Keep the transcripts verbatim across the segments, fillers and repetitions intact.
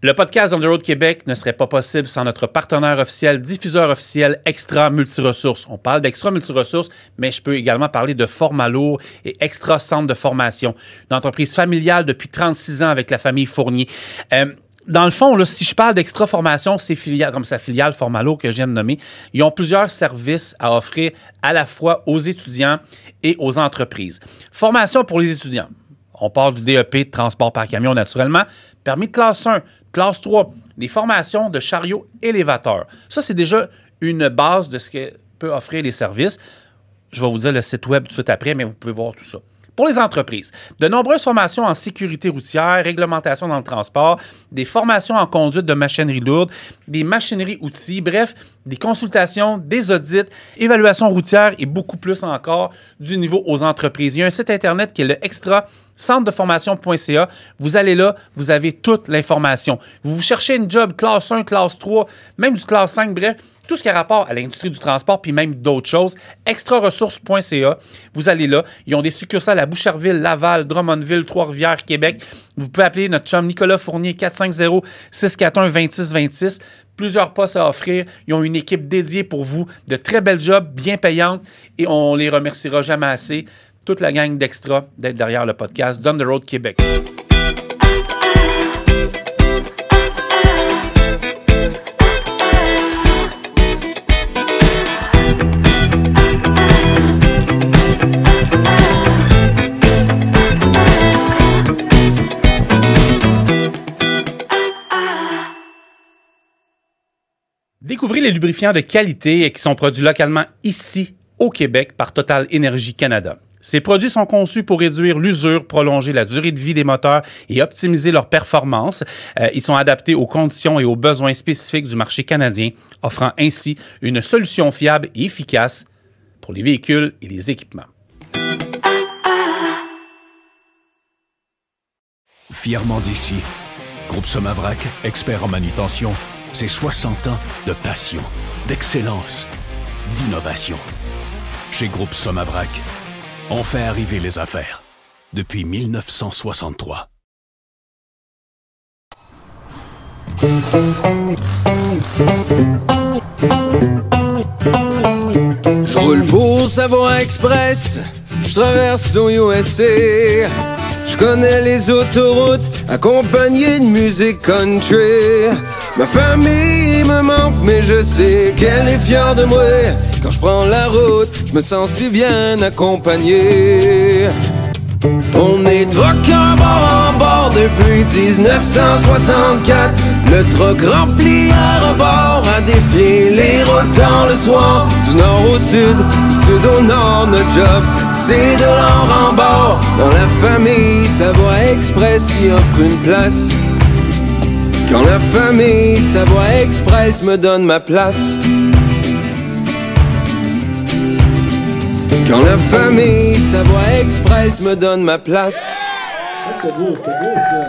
Le podcast On the Road Québec ne serait pas possible sans notre partenaire officiel, diffuseur officiel Extra Multiressources. On parle d'Extra Multiressources, mais je peux également parler de Format Lourd et Extra Centre de formation. Une entreprise familiale depuis trente-six ans avec la famille Fournier. Euh, Dans le fond, là, si je parle d'Extra Formation, c'est filiale, comme sa filiale Format Lourd que je viens de nommer, ils ont plusieurs services à offrir à la fois aux étudiants et aux entreprises. Formation pour les étudiants. On parle du D E P de transport par camion naturellement, permis de classe un, classe trois, des formations de chariot élévateur. Ça, c'est déjà une base de ce que peut offrir les services. Je vais vous dire le site web tout de suite après, mais vous pouvez voir tout ça. Pour les entreprises, de nombreuses formations en sécurité routière, réglementation dans le transport, des formations en conduite de machinerie lourde, des machineries-outils, bref, des consultations, des audits, évaluation routière et beaucoup plus encore du niveau aux entreprises. Il y a un site Internet qui est le Extra centre de formation point c a. Vous allez là, vous avez toute l'information. Vous, vous cherchez une job classe un, classe trois, même du classe cinq, bref, tout ce qui a rapport à l'industrie du transport, puis même d'autres choses, extra ressources point c a. Vous allez là. Ils ont des succursales à Boucherville, Laval, Drummondville, Trois-Rivières, Québec. Vous pouvez appeler notre chum Nicolas Fournier, quatre cinq zéro, six quatre un, deux six deux six. Plusieurs postes à offrir. Ils ont une équipe dédiée pour vous, de très belles jobs, bien payantes, et on les remerciera jamais assez. Toute la gang d'Extra d'être derrière le podcast Down the Road Québec. Découvrez les lubrifiants de qualité qui sont produits localement ici au Québec par Total Énergie Canada. Ces produits sont conçus pour réduire l'usure, prolonger la durée de vie des moteurs et optimiser leur performance. Euh, ils sont adaptés aux conditions et aux besoins spécifiques du marché canadien, offrant ainsi une solution fiable et efficace pour les véhicules et les équipements. Fièrement d'ici, Groupe Somavrac, expert en manutention, c'est soixante ans de passion, d'excellence, d'innovation. Chez Groupe Somavrac, on fait arriver les affaires depuis mille neuf cent soixante-trois. Je roule pour Savoie Express, je traverse au U S A. Je connais les autoroutes, accompagné de musique country. Ma famille me manque, mais je sais qu'elle est fière de moi. Quand je prends la route, je me sens si bien accompagné. On est truckers bord en bord depuis dix-neuf cent soixante-quatre. Le truck rempli à rebord a défié les routes dans le soir. Du nord au sud, du sud au nord, notre job c'est de l'or en bord. Dans la famille Savoie Express y offre une place. Quand la famille Savoie Express me donne ma place. Quand la famille Savoie Express me donne ma place. Ah, c'est beau, c'est beau ça.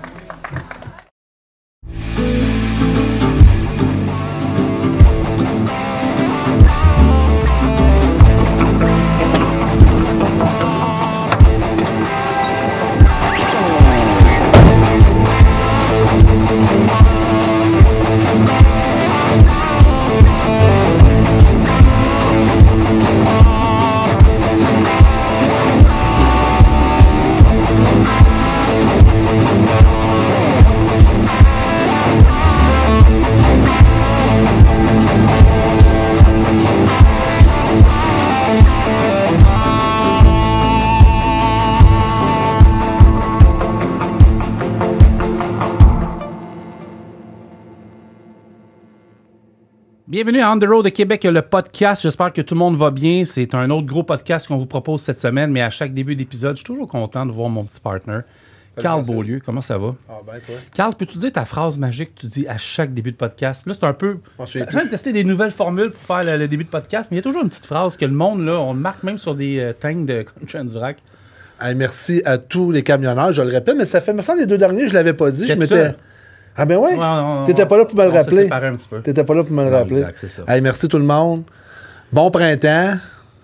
Bienvenue à On the Road de Québec, le podcast. J'espère que tout le monde va bien. C'est un autre gros podcast qu'on vous propose cette semaine, mais à chaque début d'épisode, je suis toujours content de voir mon petit partner, Carl Beaulieu. Comment ça va? Ah ben toi. Carl, peux-tu dire ta phrase magique que tu dis à chaque début de podcast? Là, c'est un peu... J'ai de tester des nouvelles formules pour faire le, le début de podcast, mais il y a toujours une petite phrase que le monde, là, on le marque même sur des euh, tanks de Transvrac. Hey, merci à tous les camionneurs, je le répète, mais ça fait, me semble, les deux derniers, je l'avais pas dit. Je m'étais... Ah ben ouais? ouais T'étais pas là pour me le rappeler. Un petit peu. T'étais pas là pour me le non, rappeler. Exact, c'est ça. Hey, merci tout le monde. Bon printemps.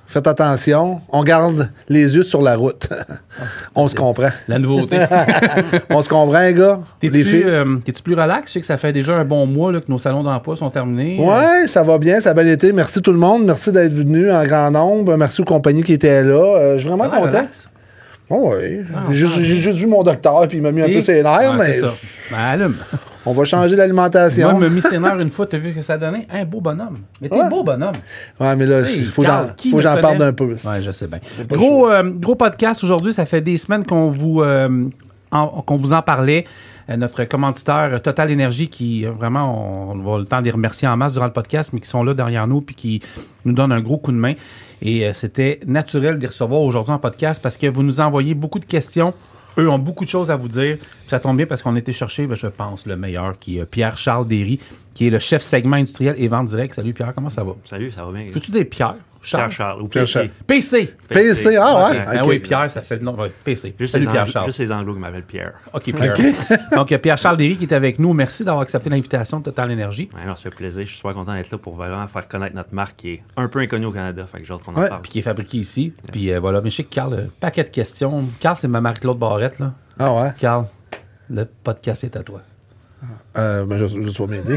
Faites attention. On garde les yeux sur la route. On se comprend. La nouveauté. On se comprend, les gars. T'es-tu, les filles. Euh, t'es-tu plus relax? Je sais que ça fait déjà un bon mois là, que nos salons d'emploi sont terminés. Ouais, ça va bien. Ça a bien été. Merci tout le monde. Merci d'être venu en grand nombre. Merci aux compagnies qui étaient là. Euh, je suis vraiment Ah, content. relax. Oh, oui. Ah, j'ai, juste, j'ai juste vu mon docteur puis il m'a mis un Et... peu ses nerfs, Ouais, mais c'est ça. Ben, allume. on va changer l'alimentation. Moi, me missionnaire une fois, t'as vu que ça donnait un beau bonhomme. Mais t'es Ouais. beau bonhomme. Ouais, mais là, Tu sais, il faut que Carl, j'en, qui faut que le j'en parle connaît? d'un peu. Ouais, je sais bien. pas Gros, euh, gros podcast aujourd'hui. Ça fait des semaines qu'on vous, euh, en- qu'on vous en parlait. Euh, notre commanditaire Total Énergie qui, euh, vraiment, on, on va le temps de les remercier en masse durant le podcast, mais qui sont là derrière nous puis qui nous donnent un gros coup de main. Et euh, c'était naturel de les recevoir aujourd'hui en podcast parce que vous nous envoyez beaucoup de questions. Eux ont beaucoup de choses à vous dire. Puis ça tombe bien parce qu'on a été chercher, ben, je pense, le meilleur, qui est Pierre-Charles Derry, qui est le chef segment industriel et vente directe. Salut Pierre, comment ça va? Salut, ça va bien. Peux-tu dire Pierre? Charles? Pierre-Charles ou Pierre P C. Charles. P C! P C, ah ouais? Ah Ok. oui, Pierre, ça fait le nom. Ouais, P C. Juste, Salut les Pierre Anglo- Charles. juste les Anglos qui m'appellent Pierre. OK, Pierre. Donc, il y a Pierre-Charles Derry qui est avec nous. Merci d'avoir accepté l'invitation de Total Énergie. Ouais, alors, ça fait plaisir. Je suis super content d'être là pour vraiment faire connaître notre marque qui est un peu inconnue au Canada. Fait que j'ai hâte qu'on en Ouais. parle. Puis qui est fabriqué ici. Puis euh, voilà. Mais je sais que Carl, un paquet de questions. Carl, c'est ma Marie-Claude Barrette, là. Ah ouais? Carl, le podcast est à toi. Euh, ben, je, je sois m'aider.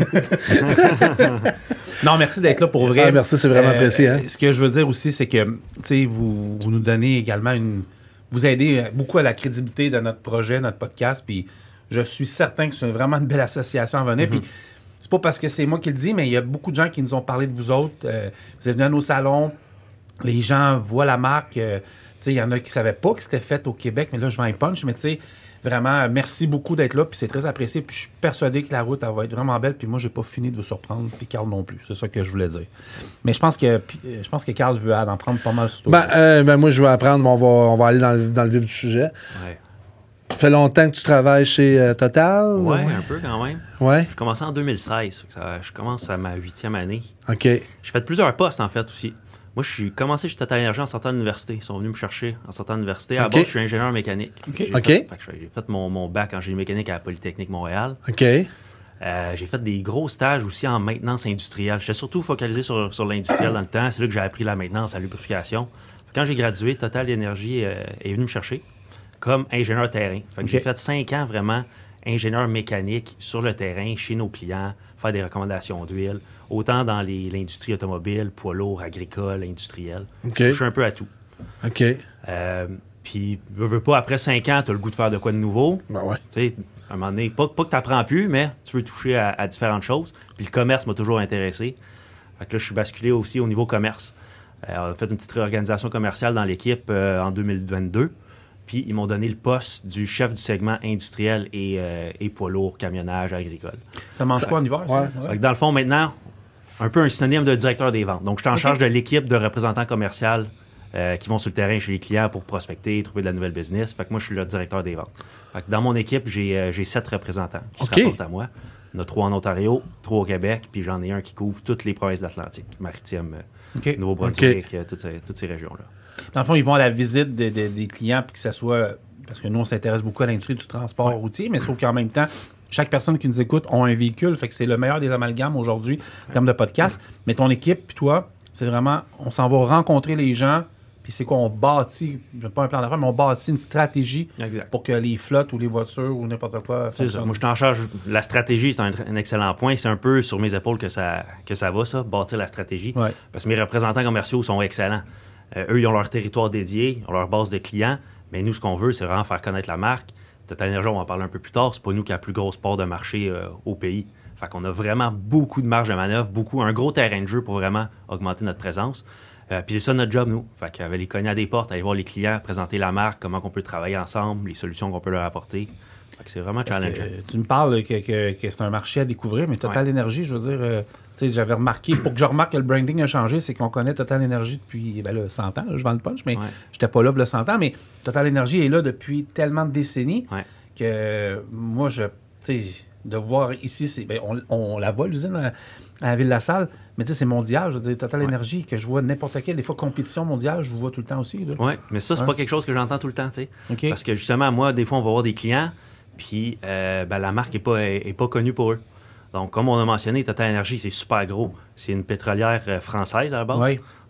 Non, merci d'être là pour vrai. Ah, merci, c'est vraiment apprécié, hein. Ce que je veux dire aussi, c'est que, tu sais, vous, vous nous donnez également une... Vous aidez beaucoup à la crédibilité de notre projet, notre podcast, puis je suis certain que c'est vraiment une belle association à venir. Puis c'est pas parce que c'est moi qui le dis, mais il y a beaucoup de gens qui nous ont parlé de vous autres. Euh, vous êtes venus à nos salons, les gens voient la marque. euh, tu sais, il y en a qui savaient pas que c'était fait au Québec, mais là, je vends un punch, mais tu sais... Vraiment, merci beaucoup d'être là, puis c'est très apprécié. Puis je suis persuadé que la route, elle va être vraiment belle. Puis moi, j'ai pas fini de vous surprendre, puis Carl non plus. C'est ça que je voulais dire. Mais je pense que puis, euh, je pense que Carl veut en prendre pas mal sur toi. Ben, euh, ben, moi, je vais apprendre, mais on va, on va aller dans le, dans le vif du sujet. Ouais, Ça fait longtemps que tu travailles chez euh, Total? ouais, un peu quand même. Ouais? Je commençais en deux mille seize. Fait que ça- je commence à ma huitième année. OK. J'ai fait plusieurs postes en fait aussi. Moi, je suis commencé chez Total Énergie en sortant de l'université. Ils sont venus me chercher en sortant de l'université. À la Ok. base, je suis ingénieur mécanique. Fait que j'ai Ok. fait- fait que J'ai fait mon, mon bac en génie mécanique à la Polytechnique Montréal. OK. Euh, j'ai fait des gros stages aussi en maintenance industrielle. J'étais surtout focalisé sur, sur l'industriel dans le temps. C'est là que j'ai appris la maintenance, la lubrification. Quand j'ai gradué, Total Énergie euh, est venu me chercher comme ingénieur terrain. Fait que Ok. j'ai fait cinq ans vraiment ingénieur mécanique sur le terrain, chez nos clients, faire des recommandations d'huile, autant dans les- l'industrie automobile, poids lourd, agricole, industriel. OK. Je touche un peu à tout. OK. Euh, Puis, veux, veux pas, après cinq ans, tu as le goût de faire de quoi de nouveau. Ben ouais. Tu sais, à un moment donné, pas, pas que tu n'apprends plus, mais tu veux toucher à, à différentes choses. Puis le commerce m'a toujours intéressé. Fait que là, je suis basculé aussi au niveau commerce. Euh, on a fait une petite réorganisation commerciale dans l'équipe euh, en deux mille vingt-deux. Puis ils m'ont donné le poste du chef du segment industriel et, euh, et poids lourd, camionnage, agricole. Ça mange quoi en hiver, ça? Ouais. Ouais. Fait que dans le fond, maintenant, un peu un synonyme de directeur des ventes. Donc, je suis en Ok. charge de l'équipe de représentants commerciaux euh, qui vont sur le terrain chez les clients pour prospecter, trouver de la nouvelle business. Fait que moi, je suis le directeur des ventes. Fait que dans mon équipe, j'ai euh, j'ai sept représentants qui Ok. se rapportent à moi. Il y en a trois en Ontario, trois au Québec, puis j'en ai un qui couvre toutes les provinces d'Atlantique, Maritime, euh, OK. Nouveau-Brunswick, euh, toutes ces, toutes ces régions-là. Dans le fond, ils vont à la visite de- de- des clients, puis que ça soit... Parce que nous, on s'intéresse beaucoup à l'industrie du transport routier, mais sauf qu'en même temps, chaque personne qui nous écoute a un véhicule, fait que c'est le meilleur des amalgames aujourd'hui en termes de podcast. Mais ton équipe, puis toi, c'est vraiment... On s'en va rencontrer les gens, puis c'est quoi? On bâtit, je pas un plan d'affaires, mais on bâtit une stratégie Exact. pour que les flottes ou les voitures ou n'importe quoi C'est ça. fonctionnent. Moi, je suis en charge. La stratégie, c'est un, un excellent point. C'est un peu sur mes épaules que ça, que ça va, ça, bâtir la stratégie. Ouais. Parce que mes représentants commerciaux sont excellents. Euh, eux, ils ont leur territoire dédié, ils ont leur base de clients. Mais nous, ce qu'on veut, c'est vraiment faire connaître la marque. Total Énergie, on va en parler un peu plus tard. C'est pas nous qui avons la plus grosse part de marché euh, au pays. Fait qu'on a vraiment beaucoup de marge de manœuvre, beaucoup, un gros terrain de jeu pour vraiment augmenter notre présence. Euh, puis c'est ça notre job, nous. Fait qu'aller les cogner à des portes, aller voir les clients, présenter la marque, comment on peut travailler ensemble, les solutions qu'on peut leur apporter. Fait que c'est vraiment Parce que, challengeant. euh, tu me parles que, que- que c'est un marché à découvrir, mais Total Ouais. Énergie, je veux dire, euh, tu sais, j'avais remarqué, pour que je remarque que le branding a changé, c'est qu'on connaît Total Énergie depuis ben là, cent ans. Là, je vends le punch, mais Ouais. j'étais pas là le cent ans. Mais Total Énergie est là depuis tellement de décennies Ouais. que euh, moi, je, tu sais, de voir ici, c'est, ben, on, on la voit, l'usine à, à la Ville-la-Salle, mais tu sais, c'est mondial. Je veux dire, Total Ouais. Énergie, que je vois n'importe quelle, des fois, compétition mondiale, je vous vois tout le temps aussi. Là. Oui, mais ça, c'est Ouais. pas quelque chose que j'entends tout le temps, tu sais. OK. Parce que justement, moi, des fois, on va voir des clients, puis euh, ben, la marque n'est pas, est, est pas connue pour eux. Donc, comme on a mentionné, Total Énergie, c'est super gros. C'est une pétrolière euh, française à la base. Oui.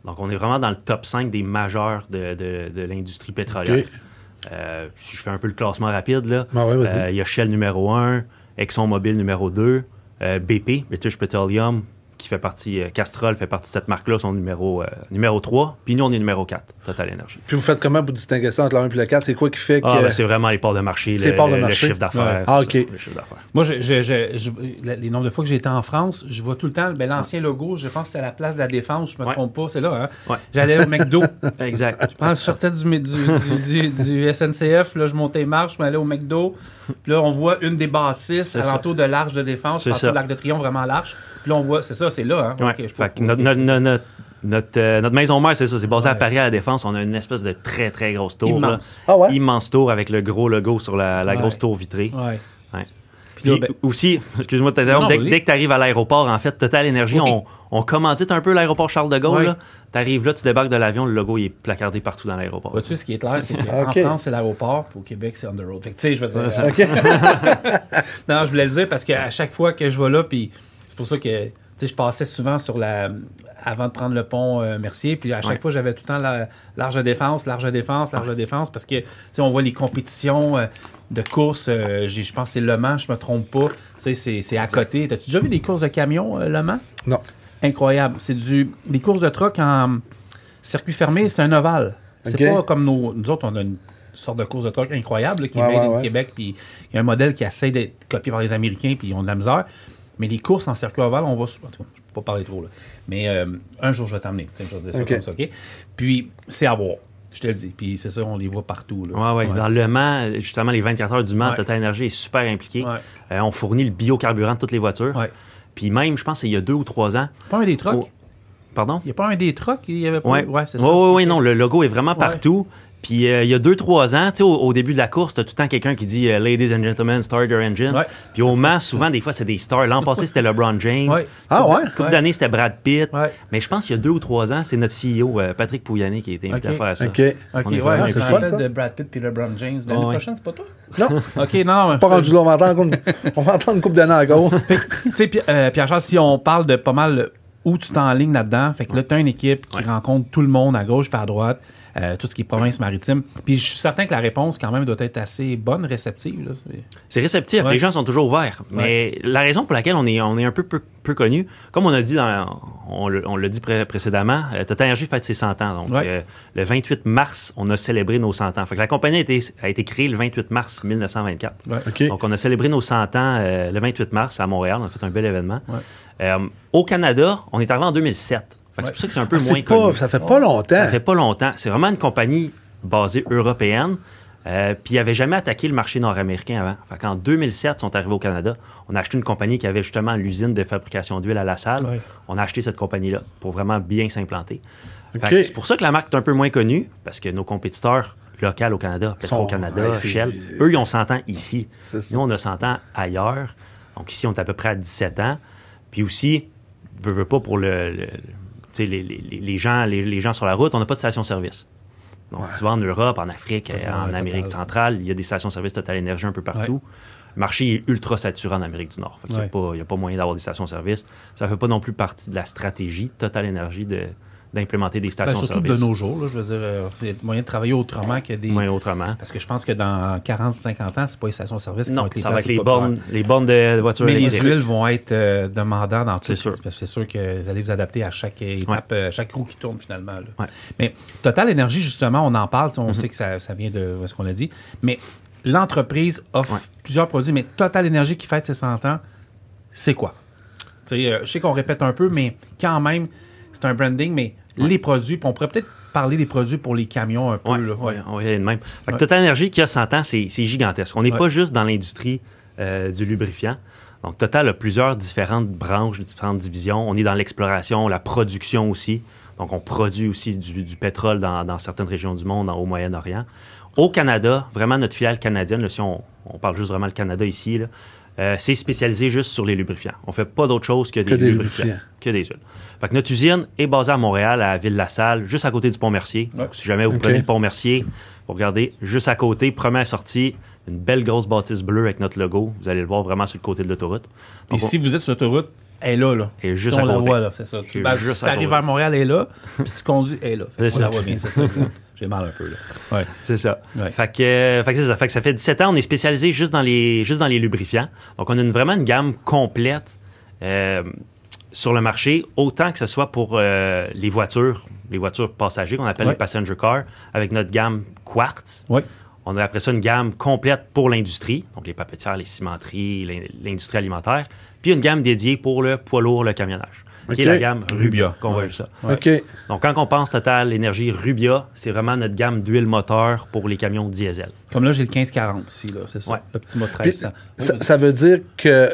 Donc, on est vraiment dans le top cinq des majeurs de, de, de l'industrie pétrolière. Okay. Euh, si je fais un peu le classement rapide, là, ah ouais, euh, il y a Shell numéro un, ExxonMobil numéro deux, euh, B P, British Petroleum, qui fait partie, euh, Castrol fait partie de cette marque-là, sont numéro, euh, numéro trois, puis nous, on est numéro quatre, Total Energy. Puis vous faites comment pour distinguer ça entre le un et le quatre? C'est quoi qui fait que... Ah, ben, c'est vraiment les parts de marché, le, parts de le, marché. le chiffre d'affaires. Ouais. Ah, OK. Ça, le chiffre d'affaires. Moi, je, je, je, je, les nombres de fois que j'ai été en France, je vois tout le temps ben, l'ancien logo, je pense que c'est à la place de la Défense, je me ouais. trompe pas, c'est là. Hein? Ouais. J'allais au McDo. Exact. Je pense que je sortais du, du, du, du, du S N C F, là, je montais les marches, je m'allais au McDo. Puis là, on voit une des bâtisses alentour de l'Arche de Défense, alentour de l'Arc de Triomphe, vraiment large. Puis là, on voit, c'est ça, c'est là. Hein? Ouais. Okay, je fait que notre, notre, notre, notre, euh, notre maison mère, c'est ça, c'est basé ouais. à Paris à la Défense. On a une espèce de très, très grosse tour. Immense. Là. Ah ouais? Immense tour avec le gros logo sur la, la ouais. grosse tour vitrée. Ouais. Ouais. Puis là, ben... aussi, excuse-moi de t'interrompre, dès, dès que tu arrives à l'aéroport, en fait, Total Energy, oui. on, on commandite un peu l'aéroport Charles de Gaulle. Oui. Tu arrives là, tu débarques de l'avion, le logo il est placardé partout dans l'aéroport. Vois-tu, ce qui est clair, c'est qu'en okay. France, c'est l'aéroport, puis au Québec, c'est on the road. Fait que, tu sais, je veux dire. Ça, okay. Non, je voulais le dire parce qu'à chaque fois que je vais là, puis c'est pour ça que. Tu sais, je passais souvent sur la... avant de prendre le pont euh, Mercier, puis à chaque ouais. fois, j'avais tout le temps la... large de défense, large de défense, large de défense, parce que, tu sais, on voit les compétitions euh, de course, euh, je pense que c'est Le Mans, je me trompe pas, tu sais, c'est, c'est à côté. T'as-tu déjà vu des courses de camions, euh, Le Mans? Non. Incroyable. C'est du... des courses de truck en circuit fermé, c'est un ovale. C'est okay. pas comme nos... Nous autres, on a une sorte de course de truck incroyable, là, qui ouais, est made ouais, in ouais. Québec, puis il y a un modèle qui essaie d'être copié par les Américains, puis ils ont de la misère. Mais les courses en circuit ovale, on va... En tout cas, je ne peux pas parler trop, là. Mais euh, un jour, je vais t'emmener. Je vais dire ça okay. comme ça, OK? Puis, c'est à voir. Je te le dis. Puis, c'est ça, on les voit partout. Oui, ouais, ouais. Dans Le Mans, justement, les vingt-quatre heures du Mans, ouais. Total Energy est super impliqué. Ouais. Euh, on fournit le biocarburant de toutes les voitures. Ouais. Puis même, je pense, c'est il y a deux ou trois ans... Pas un des trucks? Oh... Pardon? Il n'y a pas un des trucks? Il y avait pas... Oui, ouais, c'est ça. Oui, oui, okay. oui, non. Le logo est vraiment partout. Ouais. Puis euh, il y a deux, trois ans, tu sais, au, au début de la course, tu as tout le temps quelqu'un qui dit euh, « Ladies and gentlemen, start your engine ouais. ». Puis au Mans, souvent, des fois, c'est des stars. L'an passé, c'était LeBron James. Ouais. Ah ouais? Couple ouais. d'années, c'était Brad Pitt. Ouais. Mais je pense qu'il y a deux ou trois ans, c'est notre C E O, euh, Patrick Pouyanné, qui a été invité okay. à faire ça. OK. OK, ouais, ah, c'est fun, ça. De Brad Pitt puis LeBron James. L'année oh, ouais. prochaine, c'est pas toi? Non. OK, non. Mais pas rendu là, on va entendre, on va entendre une couple d'années encore. Tu sais, euh, Pierre-Charles, si on parle de pas mal où tu t'enlignes là-dedans, fait que là, tu as une équipe qui ouais. rencontre tout le monde à gauche et à droite. Euh, tout ce qui est province maritime. Puis je suis certain que la réponse, quand même, doit être assez bonne, réceptive. Là. C'est... c'est réceptif. Ouais. Les gens sont toujours ouverts. Mais ouais. la raison pour laquelle on est, on est un peu peu, peu connu, comme on a dit, dans, on, on l'a dit pré- précédemment, euh, Total Energy fête ses cent ans. Donc, ouais. euh, le vingt-huit mars, on a célébré nos cent ans. Fait que la compagnie a été, a été créée le vingt-huit mars mille neuf cent vingt-quatre. Ouais. Okay. Donc, on a célébré nos cent ans euh, le vingt-huit mars à Montréal. On a fait un bel événement. Ouais. Euh, au Canada, on est arrivé en deux mille sept. Fait que ouais. C'est pour ça que c'est un peu ah, moins pas, connu. Ça fait pas longtemps. Ça fait pas longtemps. C'est vraiment une compagnie basée européenne. Euh, puis ils n'avaient jamais attaqué le marché nord-américain avant. Fait qu'en deux mille sept, ils sont arrivés au Canada. On a acheté une compagnie qui avait justement l'usine de fabrication d'huile à La Salle. Ouais. On a acheté cette compagnie-là pour vraiment bien s'implanter. Okay. Fait que c'est pour ça que la marque est un peu moins connue, parce que nos compétiteurs locaux au Canada, Petro-Canada, ouais, Shell, eux, ils ont cent ans ici. Nous, on a cent ans ailleurs. Donc ici, on est à peu près à dix-sept ans. Puis aussi, veux, veux pas pour le... le Les, les, les, gens, les, les gens sur la route, on n'a pas de station-service. Donc, ouais. tu vas en Europe, en Afrique, ouais, en ouais, Amérique total. centrale, il y a des stations-service Total Energy un peu partout. Ouais. Le marché est ultra saturé en Amérique du Nord. Fait qu'il ouais. n'y a, a pas moyen d'avoir des stations-service. Ça ne fait pas non plus partie de la stratégie Total Energy de, d'implémenter des stations-service. Ben, surtout de nos jours, là, je veux dire, euh, il y a moyen de travailler autrement que des... Moyen autrement. Parce que je pense que dans quarante à cinquante ans, c'est pas les stations-service qui non, vont être les ça va être les bornes, les bornes de voitures mais électriques. Mais les huiles vont être euh, demandantes dans tout. C'est sûr. Parce que c'est sûr que vous allez vous adapter à chaque étape, ouais. euh, chaque roue qui tourne finalement. Là. Ouais. Mais Total Energy, justement, on en parle, on mm-hmm. sait que ça, ça vient de ce qu'on a dit, mais l'entreprise offre ouais. plusieurs produits, mais Total Energy qui fête ses cent ans, c'est quoi? Euh, je sais qu'on répète un peu, mais quand même, c'est un branding, mais ouais. les produits, puis on pourrait peut-être parler des produits pour les camions un peu. Ouais, là. Ouais, on va y aller de même. Fait que Total Energy qui a cent ans, c'est, c'est gigantesque. On n'est ouais. pas juste dans l'industrie euh, du lubrifiant. Donc, Total a plusieurs différentes branches, différentes divisions. On est dans l'exploration, la production aussi. Donc, on produit aussi du, du pétrole dans, dans certaines régions du monde, au Moyen-Orient. Au Canada, vraiment notre filiale canadienne, là, si on, on parle juste vraiment le Canada ici, là, euh, c'est spécialisé juste sur les lubrifiants. On ne fait pas d'autre chose que des, que des lubrifiants, lubrifiants, que des huiles. Fait que notre usine est basée à Montréal, à Ville-la-Salle, juste à côté du Pont-Mercier. Ouais. Donc, si jamais vous okay. prenez le Pont-Mercier, vous regardez juste à côté, première sortie, une belle grosse bâtisse bleue avec notre logo. Vous allez le voir vraiment sur le côté de l'autoroute. Et si vous êtes sur l'autoroute, Elle est là, là. Elle est juste on à la côté. voit, là, c'est ça. Tu, ben, juste si tu arrives vers Montréal, elle est là. Puis si tu conduis, elle est là. Fait on la voit bien, c'est ça. J'ai mal un peu, là. Ouais. C'est ça. Ouais. Fait que, euh, fait que c'est ça. Fait que ça fait dix-sept ans, on est spécialisé juste dans les, juste dans les lubrifiants. Donc, on a une, vraiment une gamme complète euh, sur le marché, autant que ce soit pour euh, les voitures, les voitures passagers, qu'on appelle ouais. les passenger cars, avec notre gamme Quartz. Oui. On a après ça une gamme complète pour l'industrie, donc les papetières, les cimenteries, l'industrie alimentaire, puis une gamme dédiée pour le poids lourd, le camionnage, okay. qui est la gamme Rubia, qu'on voit juste ça. Ouais. Okay. Donc, quand on pense Total Énergie Rubia, c'est vraiment notre gamme d'huile moteur pour les camions diesel. Comme là, j'ai le quinze quarante ici, là, c'est ça, ouais. le petit mot treize cents. Ça, ça veut dire que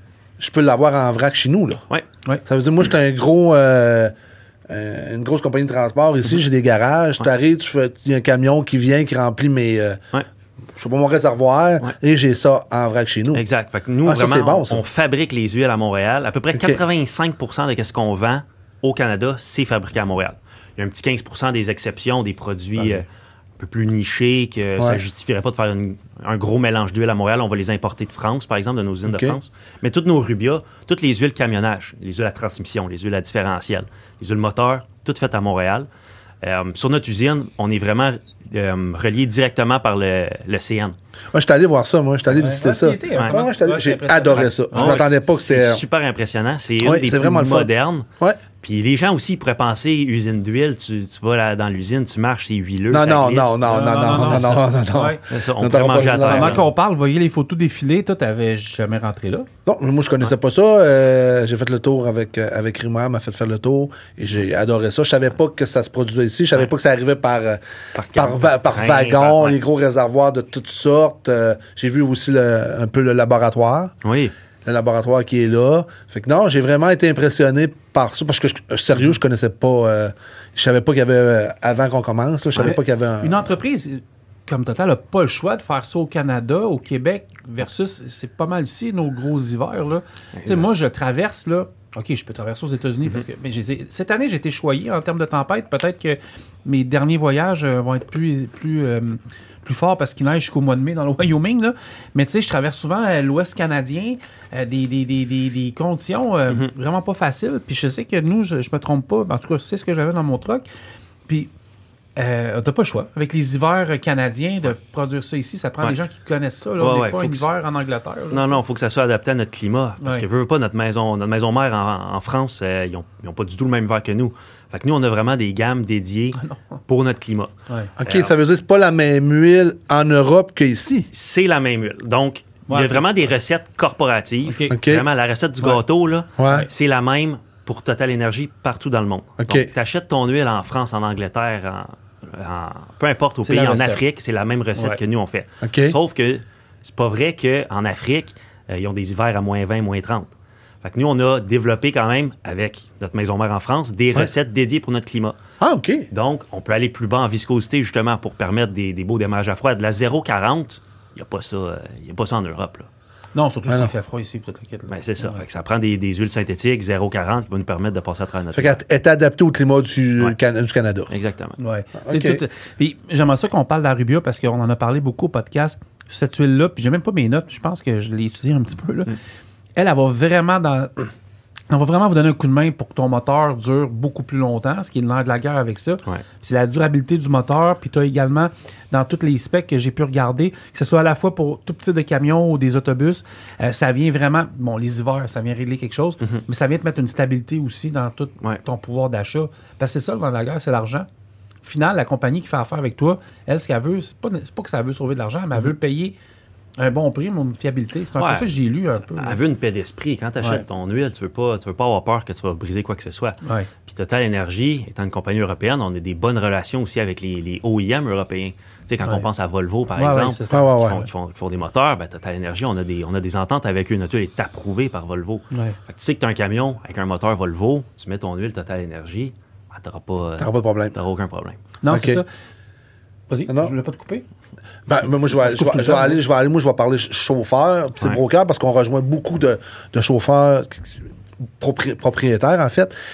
je peux l'avoir en vrac chez nous, là? Oui. Ouais. Ça veut dire, moi, je suis un gros... Euh, Euh, une grosse compagnie de transport. Ici, mm-hmm. j'ai des garages. Tu arrives, il y a un camion qui vient, qui remplit mes, euh, ouais. je sais pas, mon réservoir, ouais. et j'ai ça en vrac chez nous. Exact. Fait que nous, ah, vraiment, ça, bon, ça. On, on fabrique les huiles à Montréal. À peu près okay. quatre-vingt-cinq pour cent de ce qu'on vend au Canada, c'est fabriqué à Montréal. Il y a un petit quinze pour cent des exceptions, des produits euh, un peu plus nichés, que ouais. ça ne justifierait pas de faire une, un gros mélange d'huile à Montréal. On va les importer de France, par exemple, de nos usines okay. de France. Mais toutes nos Rubia, toutes les huiles camionnage, les huiles à transmission, les huiles à différentiel, les huiles moteurs, toutes faites à Montréal. Euh, sur notre usine, on est vraiment euh, relié directement par le, le C N. Moi, je suis allé voir ça, moi. Je suis allé ouais, visiter ouais, ça. Été, ouais. Ouais, allé, j'ai adoré ça. Je ne m'attendais pas que c'était... C'est super impressionnant. C'est une ouais, des c'est plus modernes. Ouais. Puis les gens aussi pourraient penser usine d'huile, tu, tu vas là, dans l'usine, tu marches, c'est huileux. Non, non, non, non, non, non, non, non, non, non. Ouais. Ça, on pourrait manger à terre. Pendant qu'on parle, voyez les photos défilées, toi, t'avais jamais rentré là? Non, moi, je connaissais ouais. pas ça. Euh, j'ai fait le tour avec, euh, avec Rima, m'a fait faire le tour et j'ai adoré ça. Je savais pas que ça se produisait ici. Je savais ouais. pas que ça arrivait par, par, par, par, par wagon, ouais. les gros réservoirs de toutes sortes. Euh, j'ai vu aussi le, un peu le laboratoire. Oui. Le laboratoire qui est là. Fait que non, j'ai vraiment été impressionné par ça parce que, je, sérieux, je connaissais pas... Euh, je savais pas qu'il y avait... Euh, avant qu'on commence, là, je savais ouais. pas qu'il y avait... Un... Une entreprise comme Total n'a pas le choix de faire ça au Canada, au Québec, versus... C'est pas mal ici, nos gros hivers, là. Tu sais, moi, je traverse, là... OK, je peux traverser aux États-Unis mm-hmm. parce que... Mais j'ai, cette année, j'ai été choyé en termes de tempête. Peut-être que mes derniers voyages euh, vont être plus... plus euh, plus fort parce qu'il neige jusqu'au mois de mai dans le Wyoming. Là. Mais tu sais, je traverse souvent euh, l'Ouest canadien, euh, des, des, des, des, des conditions euh, mm-hmm. vraiment pas faciles. Puis je sais que nous, je, je me trompe pas. En tout cas, c'est ce que j'avais dans mon truck. Puis euh, t'as pas le choix. Avec les hivers canadiens, de produire ça ici, ça prend ouais. des gens qui connaissent ça. Là. Ouais, on n'est ouais, pas un hiver en Angleterre. Là, non, non, il faut que ça soit adapté à notre climat. Parce ouais. que veut pas notre maison, notre maison mère en, en France, euh, ils n'ont pas du tout le même hiver que nous. Fait que nous, on a vraiment des gammes dédiées ah pour notre climat. Ouais. OK, euh, ça veut dire que c'est pas la même huile en Europe qu'ici? C'est la même huile. Donc, ouais, il y a vraiment des recettes corporatives. Okay. Okay. Vraiment, la recette du ouais. gâteau, là, ouais. c'est la même pour Total Énergie partout dans le monde. Okay. Donc, tu achètes ton huile en France, en Angleterre, en, en, peu importe au c'est pays, en Afrique, c'est la même recette ouais. que nous, on fait. Okay. Sauf que c'est pas vrai qu'en Afrique, euh, ils ont des hivers à moins vingt, moins trente. Fait que nous, on a développé quand même, avec notre maison mère en France, des ouais. recettes dédiées pour notre climat. Ah, OK. Donc, on peut aller plus bas en viscosité, justement, pour permettre des, des beaux démarrages à froid. De la zéro quarante, il n'y a pas ça, euh, y a pas ça en Europe, là. Non, surtout ah, s'il fait froid ici, peut-être le kit. Ben, c'est ça. Ouais. Fait que ça prend des, des huiles synthétiques zéro quarante qui vont nous permettre de passer à travers notre Fait qu'elle est adaptée au climat du, ouais. can- du Canada. Exactement. Ouais. Okay. Tout, puis j'aimerais ça qu'on parle de la Rubia parce qu'on en a parlé beaucoup au podcast. Cette huile-là, puis j'ai même pas mes notes, je pense que je l'ai étudiée un petit peu, là. Mm. Elle, elle va vraiment dans... On va vraiment vous donner un coup de main pour que ton moteur dure beaucoup plus longtemps, ce qui est le nerf de la guerre avec ça. Ouais. C'est la durabilité du moteur. Puis tu as également, dans tous les specs que j'ai pu regarder, que ce soit à la fois pour tout petit de camions ou des autobus, euh, ça vient vraiment, bon, les hivers, ça vient régler quelque chose, mm-hmm. mais ça vient te mettre une stabilité aussi dans tout ouais. ton pouvoir d'achat. Parce que c'est ça, le nerf de la guerre, c'est l'argent. Au final, la compagnie qui fait affaire avec toi, elle, ce qu'elle veut, c'est pas, c'est pas que ça veut sauver de l'argent, mais elle mm-hmm. veut payer un bon prix, mais une fiabilité. C'est un ouais. peu ça que j'ai lu un peu. Elle veut une paix d'esprit. Quand tu achètes ouais. ton huile, tu veux pas, tu veux pas avoir peur que tu vas briser quoi que ce soit. Ouais. Puis Total Énergie, étant une compagnie européenne, on a des bonnes relations aussi avec les, les O E M européens. Tu sais, quand ouais. on pense à Volvo, par ouais, exemple, ouais, qui, ouais, font, ouais. qui, font, qui font des moteurs, ben, Total Énergie, on a, des, on a des ententes avec eux. Notre huile est approuvée par Volvo. Ouais. Fait que tu sais que tu as un camion avec un moteur Volvo, tu mets ton huile Total Énergie, ben, tu n'auras pas, pas de problème. T'auras aucun problème. Non, okay. c'est ça. Vas-y, non, non. Je voulais pas te couper. Ben, moi, je vais, je, vais, je vais aller, je vais aller, moi, je vais parler chauffeur, puis c'est ouais. broker, parce qu'on rejoint beaucoup de, de chauffeurs propri- propriétaires, en fait.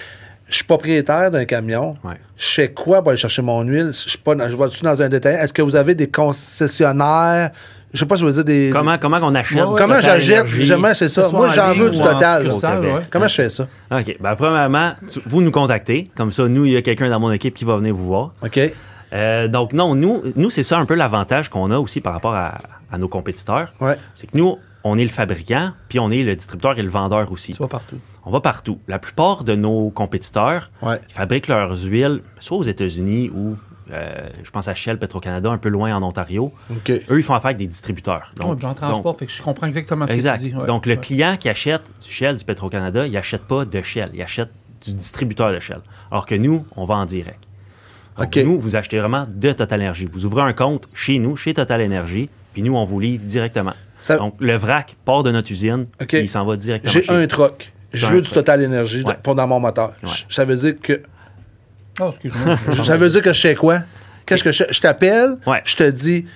je suis propriétaire d'un camion. Ouais. Je fais quoi pour aller chercher mon huile? Je suis pas, je vais-tu dans un détail? Est-ce que vous avez des concessionnaires? Je sais pas si je veux dire des... Comment, comment on achète? Ouais, ouais. Comment Total j'achète? Énergie? Jamais, c'est ça. Que ce soit Moi, en j'en ligne veux du ou en total. succursale, Québec. ouais. Comment je fais ça? OK. Ben, premièrement, tu- vous nous contactez. Comme ça, nous, il y a quelqu'un dans mon équipe qui va venir vous voir. OK. Euh, donc, non, nous, nous c'est ça un peu l'avantage qu'on a aussi par rapport à, à nos compétiteurs. Ouais. C'est que nous, on est le fabricant, puis on est le distributeur et le vendeur aussi. Tu vas partout. On va partout. La plupart de nos compétiteurs Ouais. ils fabriquent leurs huiles soit aux États-Unis ou, euh, je pense à Shell, Petro-Canada, un peu loin en Ontario. OK. Eux, ils font affaire avec des distributeurs. Donc, Donc, j'en transport, donc- fait que je comprends exactement ce exact. que tu dis. Ouais. Donc, le Ouais. client qui achète du Shell, du Petro-Canada, il n'achète pas de Shell, il achète du distributeur de Shell. Alors que nous, on va en direct. Donc, OK. nous, vous achetez vraiment de Total Energy. Vous ouvrez un compte chez nous, chez Total Energy, puis nous, on vous livre directement. Ça- Donc, le vrac part de notre usine, OK. puis il s'en va directement J'ai chez un truck. Je J'ai veux un du truck. Total Énergie Ouais. pour dans mon moteur. Ouais. Ça veut dire que... Oh, excuse-moi. Ça veut dire que je sais quoi? Qu'est-ce que je Je t'appelle, Ouais. je te dis...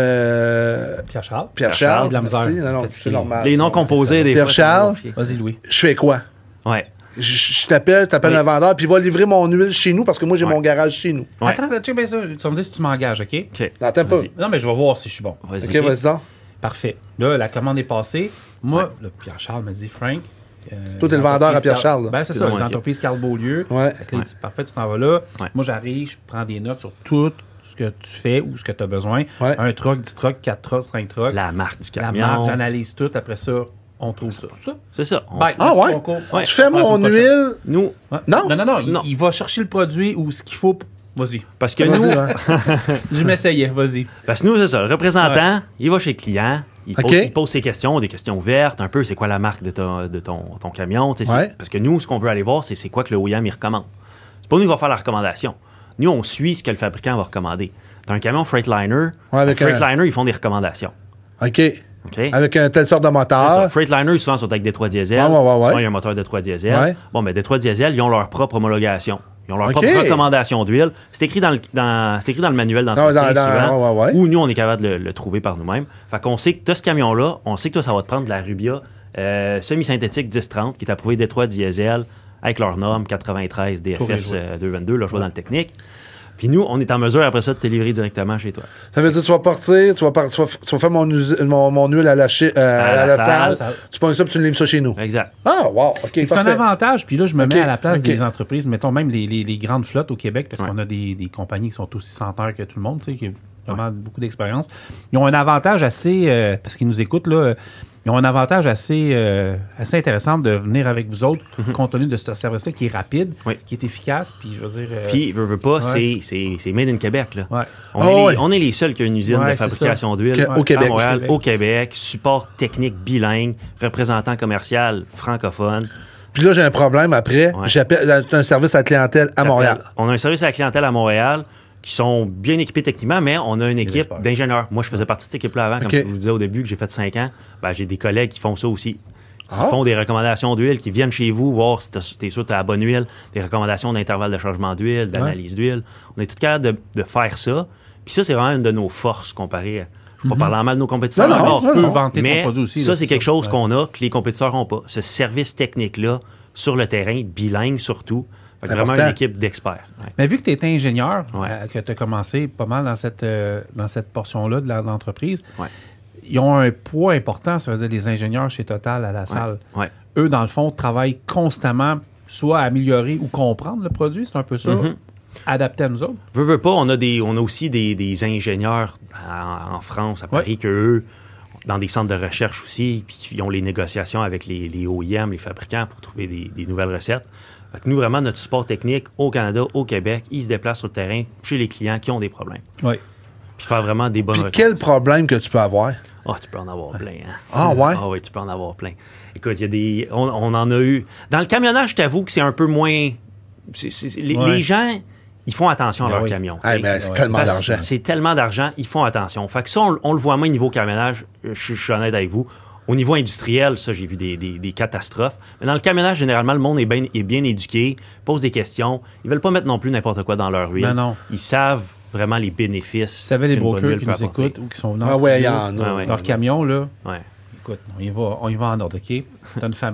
Euh, Pierre-Charles. Pierre-Charles. de la misère. Merci. Non, non, Fatigué. c'est normal. Les noms composés, des Pierre fois, c'est Charles. compliqué. Vas-y, Louis. Je fais quoi? Ouais. Je, je t'appelle, t'appelles Oui. un vendeur, puis il va livrer mon huile chez nous parce que moi, j'ai Ouais. mon garage chez nous. Ouais. Attends, check bien ça. Tu vas me dire si tu m'engages, OK? OK. Attends pas. Vas-y. Non, mais je vais voir si je suis bon. Vas-y. OK, vas-y donc. Parfait. Là, la commande est passée. Moi, le Pierre-Charles me dit, Frank. euh, Toi, t'es le les vendeur à entreprises Pierre-Charles, là. Carl- Ben, c'est C'est ça, dans les mon entreprises Carl Beaulieu. Ouais. Fait que là, il Ouais. dit, parfait, tu t'en vas là. Ouais. Moi, j'arrive, je prends des notes sur tout ce que tu fais ou ce que tu as besoin. Ouais. Un truck, dix trucks, quatre trucks, cinq trucks. La marque du La camion. marque, j'analyse tout. Après ça, on trouve ça. Ça. C'est ça. On- Bye. Ah, Merci, ouais? mon cours. Ouais. Tu fais On passe au mon prochain. huile. Nous, Ouais. Non? Non, non, non. Il, Non. il va chercher le produit ou ce qu'il faut. p- Vas-y. parce que Vas-y, nous, ouais. Je m'essayais. Vas-y. parce que nous, c'est ça. Le représentant, il va chez le client, il, OK. pose, il pose ses questions, des questions ouvertes, un peu, c'est quoi la marque de ton, de ton, ton camion. tu sais, c'est- Ouais. Parce que nous, ce qu'on veut aller voir, c'est c'est quoi que le O E M il recommande. C'est pas nous qui va faire la recommandation. Nous, on suit ce que le fabricant va recommander. T'as un camion Freightliner. Ouais, avec un un- Freightliner, ils font des recommandations. OK. OK? Avec une telle sorte de C'est ça. moteur. Freightliner, souvent, sont avec Détroit Diesel. Ouais, ouais, ouais, ouais. Souvent, il y a un moteur Détroit Diesel. Ouais. Bon, mais Détroit Diesel, ils ont leur propre homologation. Ils ont leur OK. propre recommandation d'huile. C'est écrit dans le, dans, c'est écrit dans le manuel Dans- d'entretien, dans- dans- souvent, ouais, ouais, ouais. où nous, on est capable de le, le trouver par nous-mêmes. Fait qu'on sait que tu as ce camion-là, on sait que toi, ça va te prendre de la Rubia euh, semi-synthétique dix trente, qui est approuvée Détroit Diesel, avec leur norme quatre-vingt-treize D F S Pour les euh, deux cent vingt-deux, là, je vois dans le technique. Puis nous, on est en mesure, après ça, de te livrer directement chez toi. Ça veut dire que tu vas partir, tu vas, par- tu vas, f- tu vas faire mon, usi- mon, mon huile à la, chi- euh, à la la salle. salle. Tu prends ça puis tu le livres ça chez nous. Exact. Ah, wow. OK, C'est un parfait. avantage. Puis là, je me OK, mets à la place OK. des entreprises, mettons même les, les- les grandes flottes au Québec, parce Ouais. qu'on a des, des compagnies qui sont aussi centenaires que tout le monde, tu sais, qui ont vraiment beaucoup d'expérience. Ils ont un avantage assez, euh, parce qu'ils nous écoutent, là, ils ont un avantage assez, euh, assez intéressant de venir avec vous autres, compte tenu de ce service-là qui est rapide, Oui. qui est efficace, puis je veux dire... euh, Puis, veux, veux pas, ouais. c'est- c'est c'est made in Québec, là. ouais. On, Ah est les, ouais. on est les seuls qui ont une usine Ouais, de c'est fabrication d'huile Que- au Québec. à Montréal, Québec. au Québec, support technique bilingue, représentant commercial francophone. Puis là, j'ai un problème après. Ouais. J'appelle un service à la clientèle à Montréal. On a un service à la clientèle à Montréal qui sont bien équipés techniquement, mais on a une équipe experts. d'ingénieurs. Moi, je faisais partie de cette équipe-là avant, OK. comme je vous disais au début, que j'ai fait cinq ans. Ben, j'ai des collègues qui font ça aussi. Qui Ah. font des recommandations d'huile, qui viennent chez vous voir si tu es sûr que tu as la bonne huile, des recommandations d'intervalle de changement d'huile, d'analyse d'huile. On est tout capable de, de faire ça. Puis ça, c'est vraiment une de nos forces comparée à. Je ne vais pas parler en mal de nos compétiteurs. Non, non, encore, non, Tu peux non. vanter ton mais produit aussi. ça, là, c'est quelque chose Ouais. qu'on a que les compétiteurs n'ont pas. Ce service technique-là, sur le terrain, bilingue surtout. Fait que C'est vraiment important. une équipe d'experts. Ouais. Mais vu que tu étais ingénieur, Ouais. euh, que tu as commencé pas mal dans cette, euh, dans cette portion-là de la- de l'entreprise, Ouais. ils ont un poids important, ça veut dire les ingénieurs chez Total à la salle. Ouais. Eux, dans le fond, travaillent constamment soit à améliorer ou comprendre le produit, c'est un peu ça, Mhm. adapté à nous autres. Veux, veux pas, on a, des, on a aussi des, des ingénieurs en, en France, à Paris, Ouais. que eux, dans des centres de recherche aussi, puis ils ont les négociations avec les, les O E M, les fabricants, pour trouver des, des nouvelles recettes. Fait que nous, vraiment, notre support technique au Canada, au Québec, ils se déplacent sur le terrain chez les clients qui ont des problèmes. Oui. Puis faire vraiment des bonnes Puis recommandations. quel problème que tu peux avoir? Ah, tu peux en avoir plein, hein? Ah, ouais? Ah oui, tu peux en avoir plein. Écoute, il y a des. On, on en a eu. Dans le camionnage, je t'avoue que c'est un peu moins. c'est- c'est- les, Ouais. les gens, ils font attention à Ben leur oui. camion. Hey, tu sais. mais c'est Ouais. tellement Parce- d'argent. C'est tellement d'argent, ils font attention. Fait que ça, on, on le voit moins au niveau camionnage. Je, suis- je suis honnête avec vous. Au niveau industriel, ça, j'ai vu des, des- des catastrophes. Mais dans le camionnage, généralement, le monde est bien, est bien éduqué, pose des questions. Ils veulent pas mettre non plus n'importe quoi dans leur huile. Non, non. Ils savent vraiment les bénéfices. Tu savais les qu'une bonne brokers huile qui peut nous apporter. écoutent ou qui sont venus Ah en ouais, il y studio, en a. Ouais, ouais. leur camion, là, Ouais. écoute, on y va, on y va en ordre, OK? T'as une famille.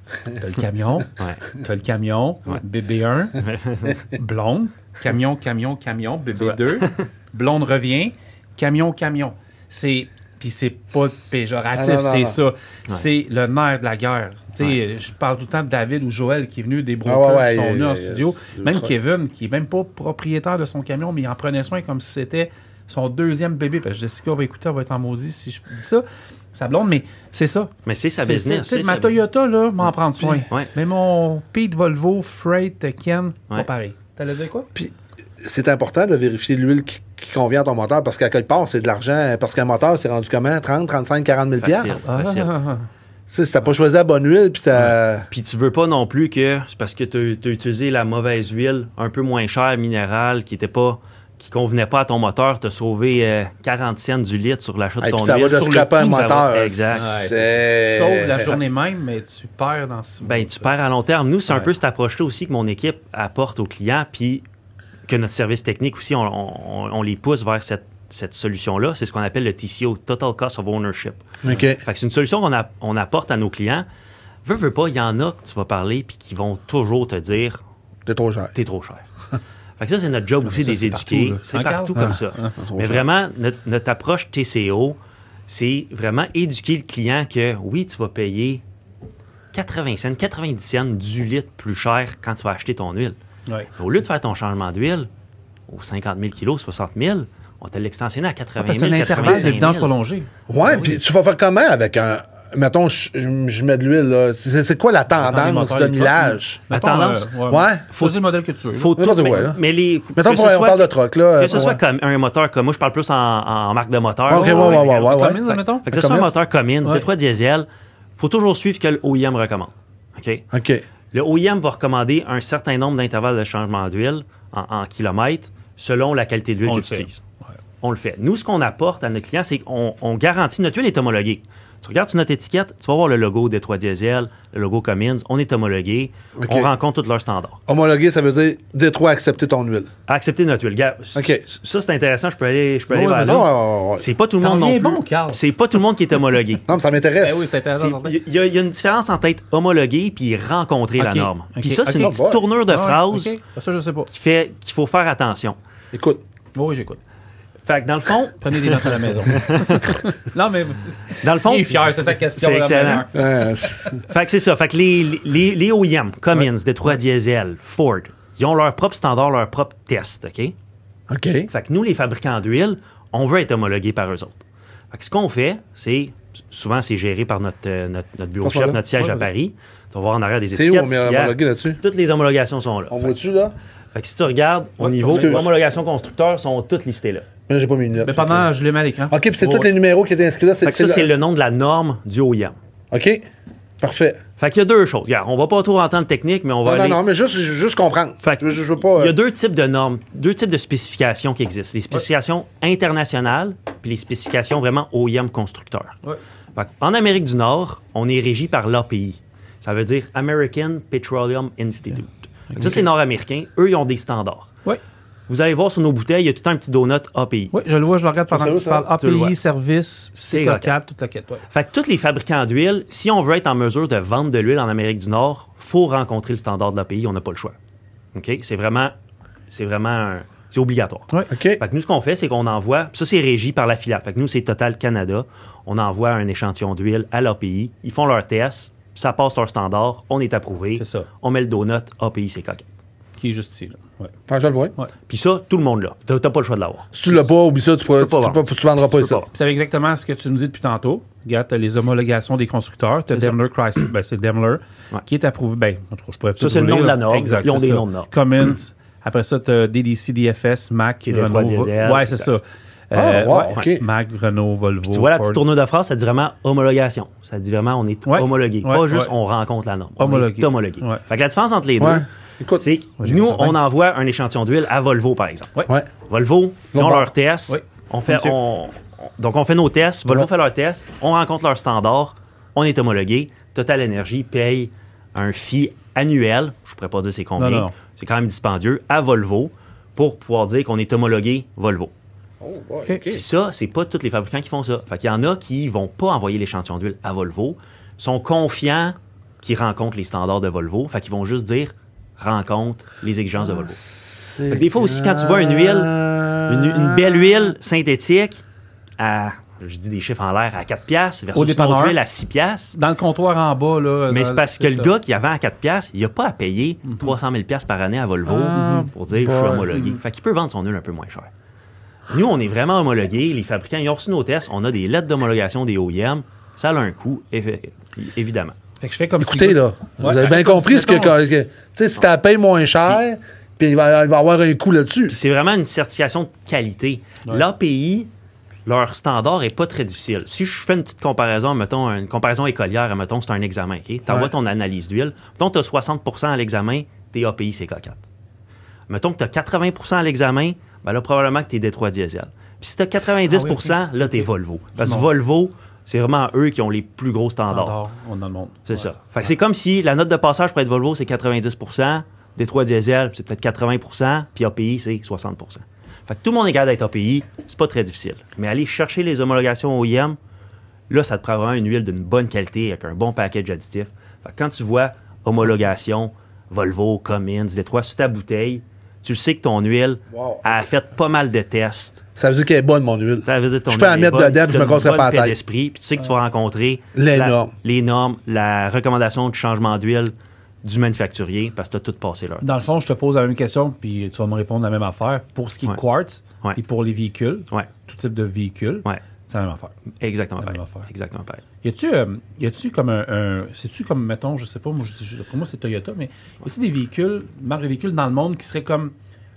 T'as le camion, Ouais. t'as le camion, Ouais. B B un, blonde, camion, camion, camion, B B deux, blonde revient, camion, camion. C'est... Puis c'est pas péjoratif, Ah, non, non, c'est non. ça. C'est le nerf de la guerre. Tu sais, Ouais. je parle tout le temps de David ou Joël qui est venu des brokers Ah ouais, ouais, qui sont il- venus en il- studio. c'est Même ultra- Kevin, qui est même pas propriétaire de son camion, mais il en prenait soin comme si c'était son deuxième bébé. Parce que Jessica va écouter, elle va être en maudit si je dis ça. Sa blonde, mais c'est ça. Mais c'est sa C'est- business. c'est- c'est Ma sa business. Toyota, là, m'en prendre soin. Ouais. Mais mon Pete Volvo Freight Ken, pas Ouais. pareil. T'allais dire quoi? Puis c'est important de vérifier l'huile qui, qui convient à ton moteur parce qu'à quelque part, c'est de l'argent. Parce qu'un moteur, c'est rendu comment? trente, trente-cinq, quarante mille Facile. piastres? Facile. Ah, Tu sais, si t'as pas choisi la bonne huile, puis t'as... Puis tu veux pas non plus que c'est parce que tu as utilisé la mauvaise huile, un peu moins chère, minérale, qui était pas qui convenait pas à ton moteur, te sauvé euh, quarante cents du litre sur l'achat de Hey, ton puis ça huile. va de Sur le scraper un coup, ça va- moteur. Exact. C'est... Sauf la journée même, mais tu perds dans ce Ben, tu perds à long terme. Nous, c'est un Ouais. peu cette approche-là aussi que mon équipe apporte aux clients, puis que notre service technique aussi, on, on- on les pousse vers cette, cette solution-là. C'est ce qu'on appelle le T C O, Total Cost of Ownership. OK. Fait que c'est une solution qu'on a- on apporte à nos clients. Veux, veux pas, il y en a que tu vas parler puis qui vont toujours te dire T'es trop cher. t'es trop cher. Fait que ça, c'est notre job aussi, ça, des c'est éduquer. partout, là. C'est Hein, partout Carl? comme ça. Trop Mais cher. vraiment, notre, notre approche T C O, c'est vraiment éduquer le client que oui, tu vas payer quatre-vingts cents, quatre-vingt-dix cents du litre plus cher quand tu vas acheter ton huile. Ouais. Au lieu de faire ton changement d'huile aux cinquante mille kilos, soixante mille, on t'a l'extensionné à quatre-vingt Parce que c'est mille, un intervalle quatre-vingt-cinq d'évidence mille. prolongée. Ouais, Ah puis oui. tu vas faire comment avec un... Mettons, je, je- je mets de l'huile, là. C'est c'est quoi la Dans les tendance moteurs, de les millage? La Mettons, tendance? euh, Ouais. Faut choisir le modèle que tu veux. là. Faut tout, N'importe mais, quoi, là. mais les... Mettons, que pour ce un- on soit- parle de truck, là. Que ce ouais. soit comme un moteur comme moi, je parle plus en, en marque de moteur. Ok, ouais, ouais, ouais, ouais, ouais. Cummins, admettons? Fait que ce soit un Cummins. moteur Cummins, Ouais. Détroit diesel, faut toujours suivre ce que le O E M recommande. OK? OK. Le O E M va recommander un certain nombre d'intervalles de changement d'huile en, en kilomètres selon la qualité de l'huile On que le tu fait. utilises. On le fait. Nous, ce qu'on apporte à nos clients, c'est qu'on on garantit notre huile est homologuée. Tu regardes sur notre étiquette, tu vas voir le logo Détroit diesel, le logo Cummins, on est homologué, OK. on rencontre tous leurs standards. Homologué, ça veut dire Détroit accepter ton huile. Accepter notre huile. Gars, OK. Ça, c'est intéressant, je peux aller, je peux aller Ouais, vers vas-y. Non, ça. ouais, ouais, ouais. C'est pas tout le T'en monde non viens plus. bon, Carl. C'est pas tout le monde qui est homologué. Non, mais ça m'intéresse. Ben oui, c'est intéressant. C'est- certain. Il y, a- il y a une différence entre être homologué puis rencontrer la Ok, norme. ok, Puis ça, c'est ok. une petite tournure de Ah ouais, phrase ok. Ça, je sais pas. qui fait qu'il faut faire attention. Écoute, Oui, j'écoute. Fait que dans le fond, Prenez des notes à la maison. non, mais dans le fond, il est fier, c'est sa question. c'est là, excellent. meilleure. euh, Fait que c'est ça. Fait que les, les, les O E M, Cummins, Détroit Diesel, Ford, ils ont leur propre standard, leur propre test, OK? OK. Fait que nous, les fabricants d'huile, on veut être homologués par eux autres. Fait que ce qu'on fait, c'est... Souvent, c'est géré par notre, euh, notre, notre bureau Passe-moi chef, là. notre siège Ouais, à vas-y. Paris. Tu vas voir en arrière des C'est où étiquettes. on met Regarde, homologué là-dessus? toutes les homologations sont là. On voit-tu, là? Fait que si tu regardes, au niveau parce que- homologation constructeur, sont toutes listées là. Mais là, j'ai pas mis une note. Mais pendant, je les mets à l'écran. OK, puis c'est Ouais. tous les numéros qui étaient inscrits là. Fait que ça, c'est le nom de la norme du O E M. OK. Parfait. Fait qu'il y a deux choses. Regarde, on va pas trop entendre le technique, mais on va Non, non, aller... non, mais juste, juste comprendre. Fait que je, je veux pas... Il y a euh, deux types de normes, deux types de spécifications qui existent. Les spécifications internationales puis les spécifications vraiment O E M constructeurs. Ouais. Fait en Amérique du Nord, on est régi par l'A P I. Ça veut dire American Petroleum Institute. Fait que ça, c'est nord-américain. Eux, ils ont des standards. Oui. Vous allez voir sur nos bouteilles, il y a tout un petit donut A P I. Oui, je le vois, je le regarde pendant C'est que où, tu ça? parles. Tu le vois. A P I, service, C'est c'est OK. cap, toute la quête. Ouais. Fait que tous les fabricants d'huile, si on veut être en mesure de vendre de l'huile en Amérique du Nord, faut rencontrer le standard de l'A P I. On n'a pas le choix. OK? C'est vraiment... C'est vraiment... un- C'est obligatoire. Ouais. OK. Fait que nous, ce qu'on fait, c'est qu'on envoie... Ça, c'est régi par la filiale. Fait que nous, c'est Total Canada. On envoie un échantillon d'huile à l'A P I. Ils font leur test. Ça passe leur standard. On est approuvé. C'est ça. On met le donut. A P I, c'est coquette. Qui est juste ici. Là. Ouais. Attends, je le vois. Puis ça, tout le monde l'a. T'as t'as pas le choix de l'avoir. Si tu l'as pas, oublie ça, tu, pourras, peux pas tu, vendre. tu, tu vendras Tu pas peux ça. pas. Puis c'est exactement ce que tu nous dis depuis tantôt. Regarde, tu as les homologations des constructeurs. Tu as C'est ça. Daimler Chrysler. Ben, c'est Daimler Ouais. qui est approuvé. Ben, en tout cas, je pourrais Ça, c'est le tout nom de rouler, la là. norme. Exact, Ils ont c'est des ça. noms de normes. Cummins. Après ça, tu as D D C, D F S, Mac, Qui est Détroit Renault. Diesel. Ouais, c'est Exact. ça. Ah, wow, ouais. OK. Mac, Renault, Volvo. Tu vois la Ford. petite tournure de phrase, ça dit vraiment homologation. Ça dit vraiment on est Ouais. homologué. Ouais, Pas juste ouais. on rencontre la norme. Homologué. On est homologué. Ouais. Fait que la différence entre les deux, Ouais. Écoute. c'est que j'ai nous, vu ça on bien. envoie un échantillon d'huile à Volvo, par exemple. Ouais. Ouais. Volvo, ils ont Lombard. leur test. Oui. On fait, Monsieur. on, on- donc, on fait nos tests. Volvo Ouais. fait leur test. On rencontre leur standard. On est homologué. Total Energy paye un fee annuel. Je ne pourrais pas dire c'est combien. Non, non, non. C'est quand même dispendieux à Volvo pour pouvoir dire qu'on est homologué Volvo. Oh, ouais, OK. OK. Puis ça, c'est pas tous les fabricants qui font ça. Fait qu'il y en a qui vont pas envoyer l'échantillon d'huile à Volvo, sont confiants qui rencontrent les standards de Volvo. Fait qu'ils vont juste dire rencontre les exigences de Volvo. Fait que des fois aussi, quand tu vois une huile, une, une belle huile synthétique à, je dis des chiffres en l'air, à quatre piastres versus une autre huile à six piastres. Dans le comptoir en bas, là. Mais c'est parce que c'est le ça. gars qui avait à quatre piastres, il n'a pas à payer Mm-hmm. trois cent mille piastres par année à Volvo Ah, pour dire je suis boy. homologué. Fait qu'il peut vendre son huile un peu moins cher. Nous, on est vraiment homologués. Les fabricants, ils ont reçu nos tests. On a des lettres d'homologation des O E M. Ça a un coût, évi- évidemment. Fait que je fais comme Écoutez, si... là, vous Ouais, avez bien comme compris si, ce que. mettons- que- que- tu sais, si tu la payes moins cher, puis il va, il va avoir un coût là-dessus. Puis c'est vraiment une certification de qualité. Ouais. L'A P I, leur standard n'est pas très difficile. Si je fais une petite comparaison, mettons, une comparaison écolière, mettons, c'est un examen, OK? Tu envoies Ouais. ton analyse d'huile. Mettons, tu as soixante pour cent à l'examen, tes A P I, c'est K quatre. Mettons que tu as quatre-vingts pour cent à l'examen, ben là, probablement que tu es Détroit Diesel. Puis si tu as quatre-vingt-dix pour cent, Ah oui, ok. là, tu es Ok. Volvo. Parce que Bon. Volvo, c'est vraiment eux qui ont les plus gros standards. Standard, on dans le monde. C'est Ouais. ça. Fait que c'est comme si la note de passage pour être Volvo, c'est quatre-vingt-dix pour cent, Détroit Diesel, c'est peut-être quatre-vingts pour cent, puis A P I, c'est soixante pour cent. Fait que tout le monde est capable d'être A P I, c'est pas très difficile. Mais aller chercher les homologations O E M, là, ça te prend vraiment une huile d'une bonne qualité avec un bon package additif. Fait que quand tu vois homologation, Volvo, Cummins, Détroit sur ta bouteille, tu sais que ton huile Wow. a fait pas mal de tests. Ça veut dire qu'elle est bonne, mon huile. Ça veut dire que ton Je peux huile en est mettre bonne, dedans, puis puis je me t'as une casserai bonne pas la paix tête. d'esprit, puis tu sais que tu vas rencontrer Les la- normes. les normes, la recommandation de changement d'huile du manufacturier, parce que tu as tout passé là. Dans le fond, je te pose la même question, puis tu vas me répondre la même affaire. Pour ce qui est Ouais. de quartz, Ouais. et pour les véhicules, Ouais, tout type de véhicules, ouais, c'est la même affaire. exactement La même pareil. affaire. Exactement pareil. Y a-tu, euh, y a-tu comme un, un- c'est-tu comme, mettons, je sais pas, moi, je, je- pour moi c'est Toyota, mais y a-tu des véhicules, marques de véhicules dans le monde qui seraient comme,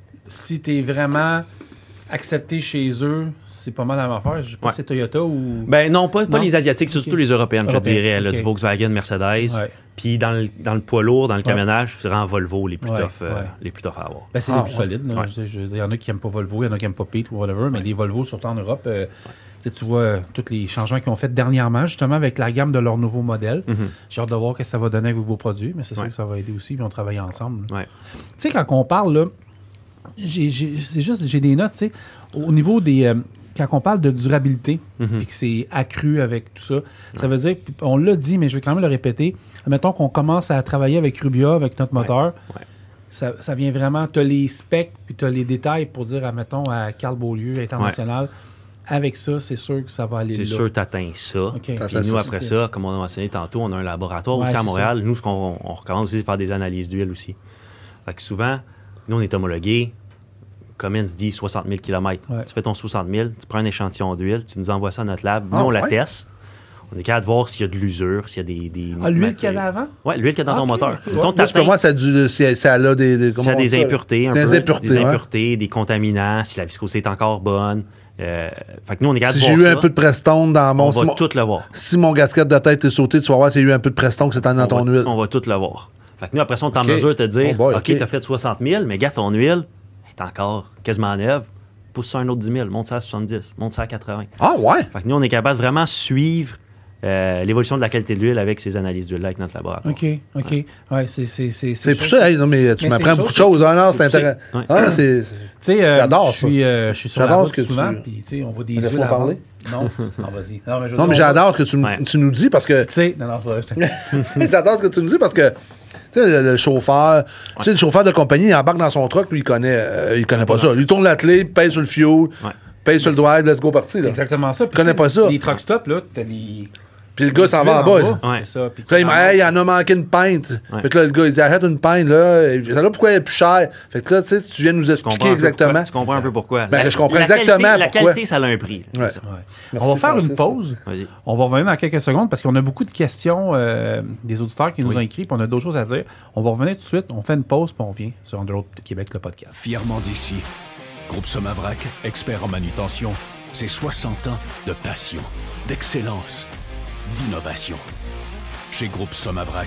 si t'es vraiment accepté chez eux, c'est pas mal la même affaire. Je sais pas Ouais. si c'est Toyota ou. Ben non, pas, pas Non? les Asiatiques, c'est Ok. surtout les Européennes, je te Européennes, dirais. Là, ok. du Volkswagen, Mercedes. Ouais. Puis dans le, dans le poids lourd, dans le Ouais. camionnage, c'est vraiment Volvo les plus Ouais, tough, euh, ouais. les plus tough à avoir. Ben, c'est Ah, les plus ouais. solides. là. Ouais. Je veux dire, je veux dire, il y en a qui n'aiment pas Volvo, il y en a qui n'aiment pas Pete ou whatever, mais des Volvo, surtout en Europe, euh, tu sais, tu vois euh, tous les changements qu'ils ont fait dernièrement, justement avec la gamme de leur nouveau modèle. Mhm. J'ai hâte de voir ce que ça va donner avec vos produits, mais c'est sûr Ouais. que ça va aider aussi, puis on travaille ensemble. là. Ouais. Tu sais, quand on parle, là, j'ai, j'ai- c'est juste, j'ai des notes, tu sais, au niveau des. euh, quand on parle de durabilité, Mhm. puis que c'est accru avec tout ça, ça veut dire, puis on l'a dit, mais je vais quand même le répéter, admettons qu'on commence à travailler avec Rubia, avec notre moteur, ouais. Ça, ça vient vraiment, tu as les specs, puis tu as les détails pour dire, admettons, à Carl Beaulieu, International, avec ça, c'est sûr que ça va aller C'est là. sûr que tu atteins ça. OK. Puis T'atteins nous, ça, après ok. ça, comme on a mentionné tantôt, on a un laboratoire Ouais, aussi à c'est Montréal. Nous, ce qu'on on recommence aussi, c'est de faire des analyses d'huile aussi. Fait que souvent, nous, on est homologués. Cummins dit soixante mille kilomètres. Ouais. Tu fais ton soixante mille, tu prends un échantillon d'huile, tu nous envoies ça à notre lab. Nous, Ah, on la ouais? teste. On est capable de voir s'il y a de l'usure, s'il y a des. des Ah, l'huile qu'il y matériaux. avait avant? Oui, l'huile qu'il y a dans Ah, ton ok, moteur. ok. Mettons, Moi, c'est t'atteins- pour moi, ça a, du, c'est- ça a là des, des, comment s'il y a on des dit ça? impuretés, un Des peu, impuretés, des ouais. impuretés, des contaminants, si la viscosité est encore bonne. Euh, fait que nous, on est capable Si de j'ai voir eu ça. un peu de Prestone dans mon... On si va mon- tout le voir. Si mon gasket de tête est sauté, tu vas voir s'il y a eu un peu de Prestone que c'est dans on ton va, huile. on va tout le voir. Fait que nous, après ça, on est en Ok. mesure de te dire, Oh boy, OK, ok. tu as fait soixante mille, mais gars, ton huile est encore quasiment neuve. Pousse ça un autre dix mille, monte ça à soixante-dix, monte ça à quatre-vingts. Ah ouais? Fait que nous, on est capable de vraiment suivre euh, l'évolution de la qualité de l'huile avec ces analyses d'huile avec notre laboratoire. OK, OK. Ouais, c'est... C'est, c'est, C'est pour chose- ça, hey, non, mais tu Mais m'apprends c'est beaucoup de chose- choses. Ah non, c'est c'est- intéressant. ouais. Ah, c'est... Tu sais, euh, J'adore je suis, euh, je suis sur la J'adore route ce que tu- souvent, puis tu sais, on voit des Laisse-moi huiles à parler. vendre. Non, non, vas-y. Non, mais, je veux Non, mais dire, on va- j'adore ce que tu, m- Ouais. tu nous dis parce que... Tu sais, non, non, c'est vrai, je te- J'adore ce que tu nous dis parce que... Tu sais, le, le chauffeur... Tu sais, le chauffeur de compagnie, il embarque dans son truck, lui, il connaît, euh, il connaît pas ça. Il tourne la clé, paye sur le fuel, Ouais. paye sur le drive, let's go parti. C'est Là. exactement ça. Puis, connais tu sais, pas ça. Les truck stops, là, t'as les... Puis le gars s'en va en bas. Ouais. C'est ça. Puis Puis là, il m'a dit, hey, il en a manqué une pinte. Ouais. Fait que là, le gars, il dit, arrête une pinte, là. Et puis, là, pourquoi elle est plus chère? Fait que là, tu sais, tu viens de nous Tu expliquer comprends un peu exactement. pourquoi- Tu comprends un peu pourquoi. Ben, La- je comprends la exactement qualité, La pourquoi. qualité, ça a un prix. là. Ouais. C'est ça. Ouais. Merci, On va faire Francis. une pause. Vas-y. On va revenir dans quelques secondes parce qu'on a beaucoup de questions euh, des auditeurs qui nous Oui. ont écrit, puis on a d'autres choses à dire. On va revenir tout de suite. On fait une pause, puis on vient sur Underworld Québec, le podcast. Fièrement d'ici, Groupe Somavrac, expert en manutention, c'est soixante ans de passion, d'excellence, d'innovation. Chez Groupe Somavrac,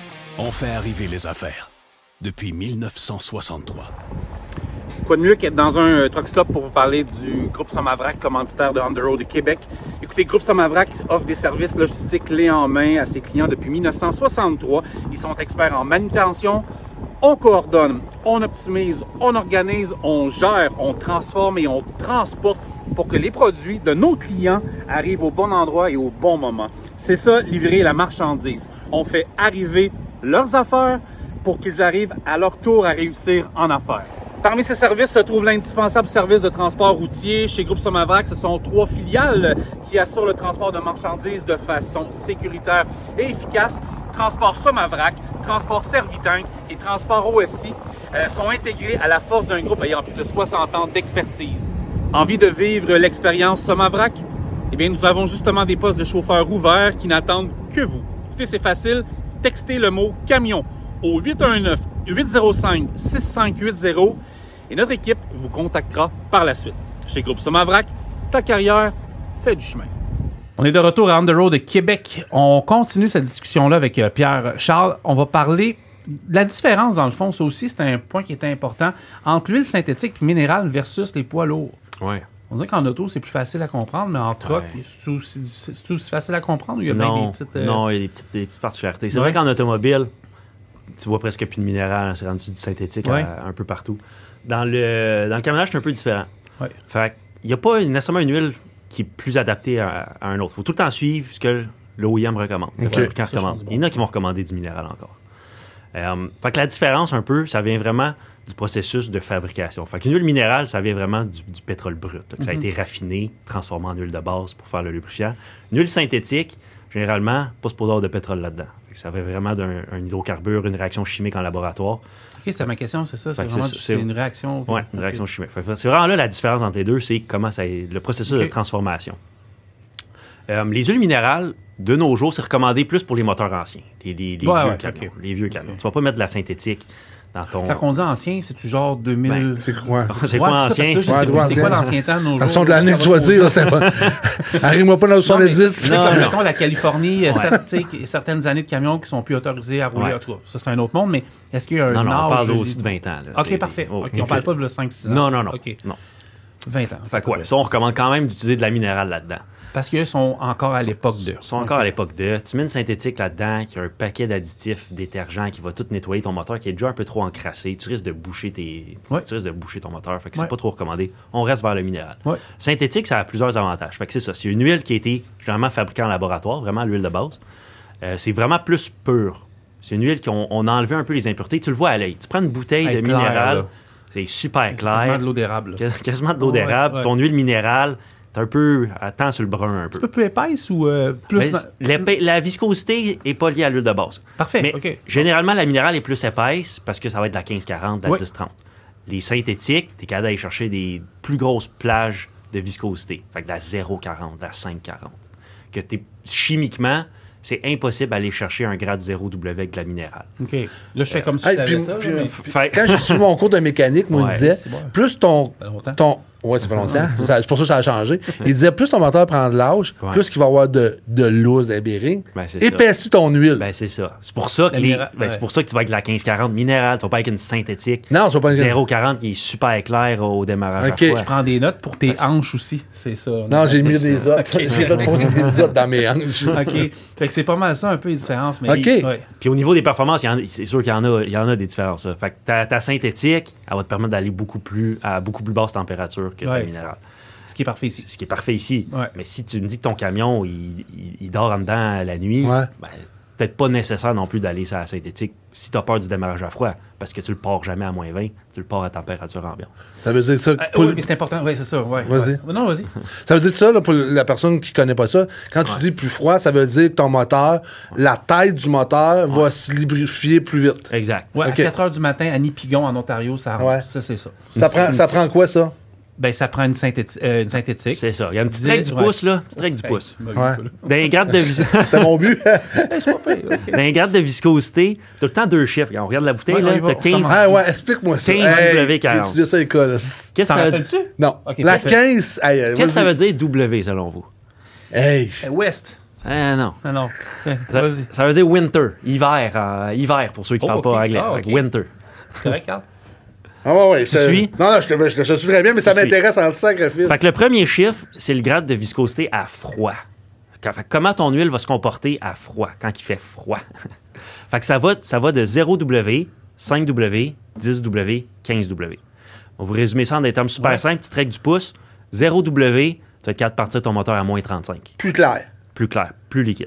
on fait arriver les affaires depuis mille neuf cent soixante-trois. Quoi de mieux qu'être dans un euh, truck stop pour vous parler du groupe Somavrac, commanditaire de On The Road Québec. Écoutez, groupe Somavrac offre des services logistiques clés en main à ses clients depuis mille neuf cent soixante-trois. Ils sont experts en manutention. On coordonne, on optimise, on organise, on gère, on transforme et on transporte pour que les produits de nos clients arrivent au bon endroit et au bon moment. C'est ça, livrer la marchandise. on fait arriver leurs affaires pour qu'ils arrivent à leur tour à réussir en affaires. Parmi ces services se trouve l'indispensable service de transport routier. Chez Groupe Somavrac, ce sont trois filiales qui assurent le transport de marchandises de façon sécuritaire et efficace. Transport Somavrac, Transport Servitank et Transport O S I euh, sont intégrés à la force d'un groupe ayant plus de soixante ans d'expertise. Envie de vivre l'expérience Somavrac? Eh bien, nous avons justement des postes de chauffeurs ouverts qui n'attendent que vous. Écoutez, c'est facile. Textez le mot « camion » au huit un neuf, huit zéro cinq, six cinq huit zéro et notre équipe vous contactera par la suite. Chez Groupe Somavrac, ta carrière fait du chemin. On est de retour à On the Road de Québec. On continue cette discussion-là avec euh, Pierre Charles. On va parler de la différence, dans le fond. Ça aussi, c'est un point qui est important entre l'huile synthétique et minérale versus les poids lourds. Ouais. On dirait qu'en auto, c'est plus facile à comprendre, mais en truck, ouais. c'est, aussi, c'est aussi facile à comprendre ou il y a non, bien des petites... Euh... Non, il y a des petites, des petites particularités. C'est ouais. vrai qu'en automobile, tu vois presque plus de minéral, hein, c'est rendu du synthétique ouais. à, un peu partout. Dans le, dans le camionnage, c'est un peu différent. Ouais. Fait il n'y a pas nécessairement une huile qui est plus adaptée à, à un autre. Il faut tout le temps suivre ce que l'O E M recommande, le okay. fabricant recommande. Il y en a qui vont recommander du minéral encore. Euh, fait que la différence, un peu, ça vient vraiment du processus de fabrication. Fait qu'une huile minérale, ça vient vraiment du, du pétrole brut. Donc, mm-hmm. Ça a été raffiné, transformé en huile de base pour faire le lubrifiant. Une huile synthétique, généralement, pas supposé avoir de pétrole là-dedans. Fait que ça vient vraiment d'un un hydrocarbure, une réaction chimique en laboratoire. OK, c'est ma question, c'est ça? C'est fait vraiment c'est, c'est une réaction? Oui, une réaction okay. chimique. Fait que c'est vraiment là la différence entre les deux, c'est comment ça est, le processus okay. de transformation. Euh, les huiles minérales, de nos jours, c'est recommandé plus pour les moteurs anciens, les, les, les ouais, vieux ouais, camions. Okay. Les vieux camions. Okay. Tu vas pas mettre de la synthétique dans ton... Quand on dit ancien, c'est-tu genre deux mille... Ben, c'est quoi? C'est quoi ouais, ancien? C'est, ça, ouais, c'est, c'est quoi l'ancien temps de nos jours? Attention de l'année que tu vas dire, c'est pas... Arrive-moi pas dans le soixante-dix. Non, mais, non, mettons, la Californie, ouais. certes, certaines années de camions qui sont plus autorisés à rouler. Ouais. En tout cas, ça, c'est un autre monde, mais est-ce qu'il y a un non, non, âge... on parle d'au-dessus de vingt ans. Là. OK, c'est... parfait. Oh, okay. okay. On parle pas de cinq six ans. Non, non, non. Okay. non. vingt ans. Fait quoi? Ça, on recommande quand même d'utiliser de la minérale là-dedans. Parce qu'ils sont encore à l'époque de. Ils sont encore okay. à l'époque de. Tu mets une synthétique là-dedans qui a un paquet d'additifs, détergents qui va tout nettoyer ton moteur, qui est déjà un peu trop encrassé. Tu risques de boucher tes, ouais. tu risques de boucher ton moteur. Fait que ouais. c'est pas trop recommandé. On reste vers le minéral. Ouais. Synthétique, ça a plusieurs avantages. Fait que c'est ça. C'est une huile qui a été généralement fabriquée en laboratoire, vraiment l'huile de base. Euh, c'est vraiment plus pur. C'est une huile qu'on on a enlevé un peu les impuretés. Tu le vois à l'œil. Tu prends une bouteille hey, de clair, minéral, là. C'est super clair. Quasiment de l'eau d'érable. Là. Quasiment de l'eau d'érable. Ouais, ouais. Ton huile minérale, t'es un peu attends sur le brun un peu. Un peu plus épaisse ou euh, plus... Ben, la viscosité n'est pas liée à l'huile de base. Parfait, mais OK. Généralement, la minérale est plus épaisse parce que ça va être de la quinze quarante, de la oui. dix trente. Les synthétiques, t'es capable d'aller chercher des plus grosses plages de viscosité. Fait que de la zéro quarante, de la cinq quarante. Que t'es chimiquement... c'est impossible d'aller chercher un grade zéro W avec de la minérale. OK. Là, je fais euh, comme si hey, je savais puis, ça. Puis, mais... puis, quand j'ai suivi mon cours de mécanique, moi, ouais, il disait, bon. plus ton... ton ouais, ça fait longtemps. C'est pour ça que ça a changé. Il disait, plus ton moteur prend de l'âge, ouais. plus qu'il va y avoir de, de loose dans les bearings. Ben, épaissis ton huile. Ben, c'est ça. C'est pour ça, que les, minéra- ben, ouais. c'est pour ça que tu vas avec de la quinze quarante minérale. Tu vas pas avec une synthétique. Non, tu vas pas avec zéro quarante qui est super clair au démarrage. Okay. Je prends des notes pour tes Parce... hanches aussi. C'est ça. Non, j'ai mis des autres. Okay. J'ai reposé des autres dans mes hanches. OK. Fait que c'est pas mal ça, un peu les différences. Mais OK. Il... Ouais. Puis au niveau des performances, il y en a, c'est sûr qu'il y en a, il y en a des différences. Ça. Fait que ta, ta synthétique, elle va te permettre d'aller beaucoup plus, à beaucoup plus basse température que ouais. ta minérale. Ce qui est parfait ici. Ce qui est parfait ici. Ouais. Mais si tu me dis que ton camion, il, il, il dort en dedans la nuit, ouais. ben, peut-être pas nécessaire non plus d'aller sur la synthétique si tu as peur du démarrage à froid, parce que tu le pars jamais à moins vingt, tu le pars à température ambiante. Ça veut dire ça... Euh, pour... Oui, mais c'est important. Oui, c'est ça. Ouais, vas-y. Ouais. Non, vas-y. Ça veut dire ça, là, pour la personne qui connaît pas ça, quand tu ouais. dis plus froid, ça veut dire que ton moteur, ouais. la tête du moteur ouais. va se lubrifier plus vite. Exact. Ouais, okay. À quatre heures du matin, à Nipigon, en Ontario, ça rentre. Ouais. Ça, c'est ça. Ça prend, ça prend quoi, ça? Ben, ça prend une, synthéti- euh, une synthétique. C'est ça. Il y a une petite règle du ouais. pouce, là. Une petite règle du hey, pouce. Ouais. Dans les grades de viscosité. C'était mon but. Dans les grades de viscosité, t'as le temps deux chiffres. On regarde la bouteille, ouais, là. T'as quinze. Ah ouais, explique-moi ça. quinze hey, W quarante. J'ai étudié ça à l'école. Qu'est-ce que ça veut dire? Non. Okay, la quinze. Hey, Qu'est-ce que ça veut dire W, selon vous? Hey. West. Ah non. Ah non. Ça, ça veut dire winter. Hiver. Euh, hiver, pour ceux qui ne oh, parlent okay. pas anglais. Ah, okay. Winter. C'est vrai, Carl? Ah ouais, ouais. Tu suis? Non, non, je te, je te, je te suis très bien, mais tu ça suis. m'intéresse en sacrifice. Fait que le premier chiffre, c'est le grade de viscosité à froid. Fait que comment ton huile va se comporter à froid, quand il fait froid. Fait que ça va, ça va de zéro W, cinq W, dix W, quinze W. On va vous résumer ça en des termes super ouais. simples, petite règle du pouce. zéro W, tu vas être capable de partir ton moteur à moins trente-cinq. Plus clair. Plus clair, plus liquide. Tu vas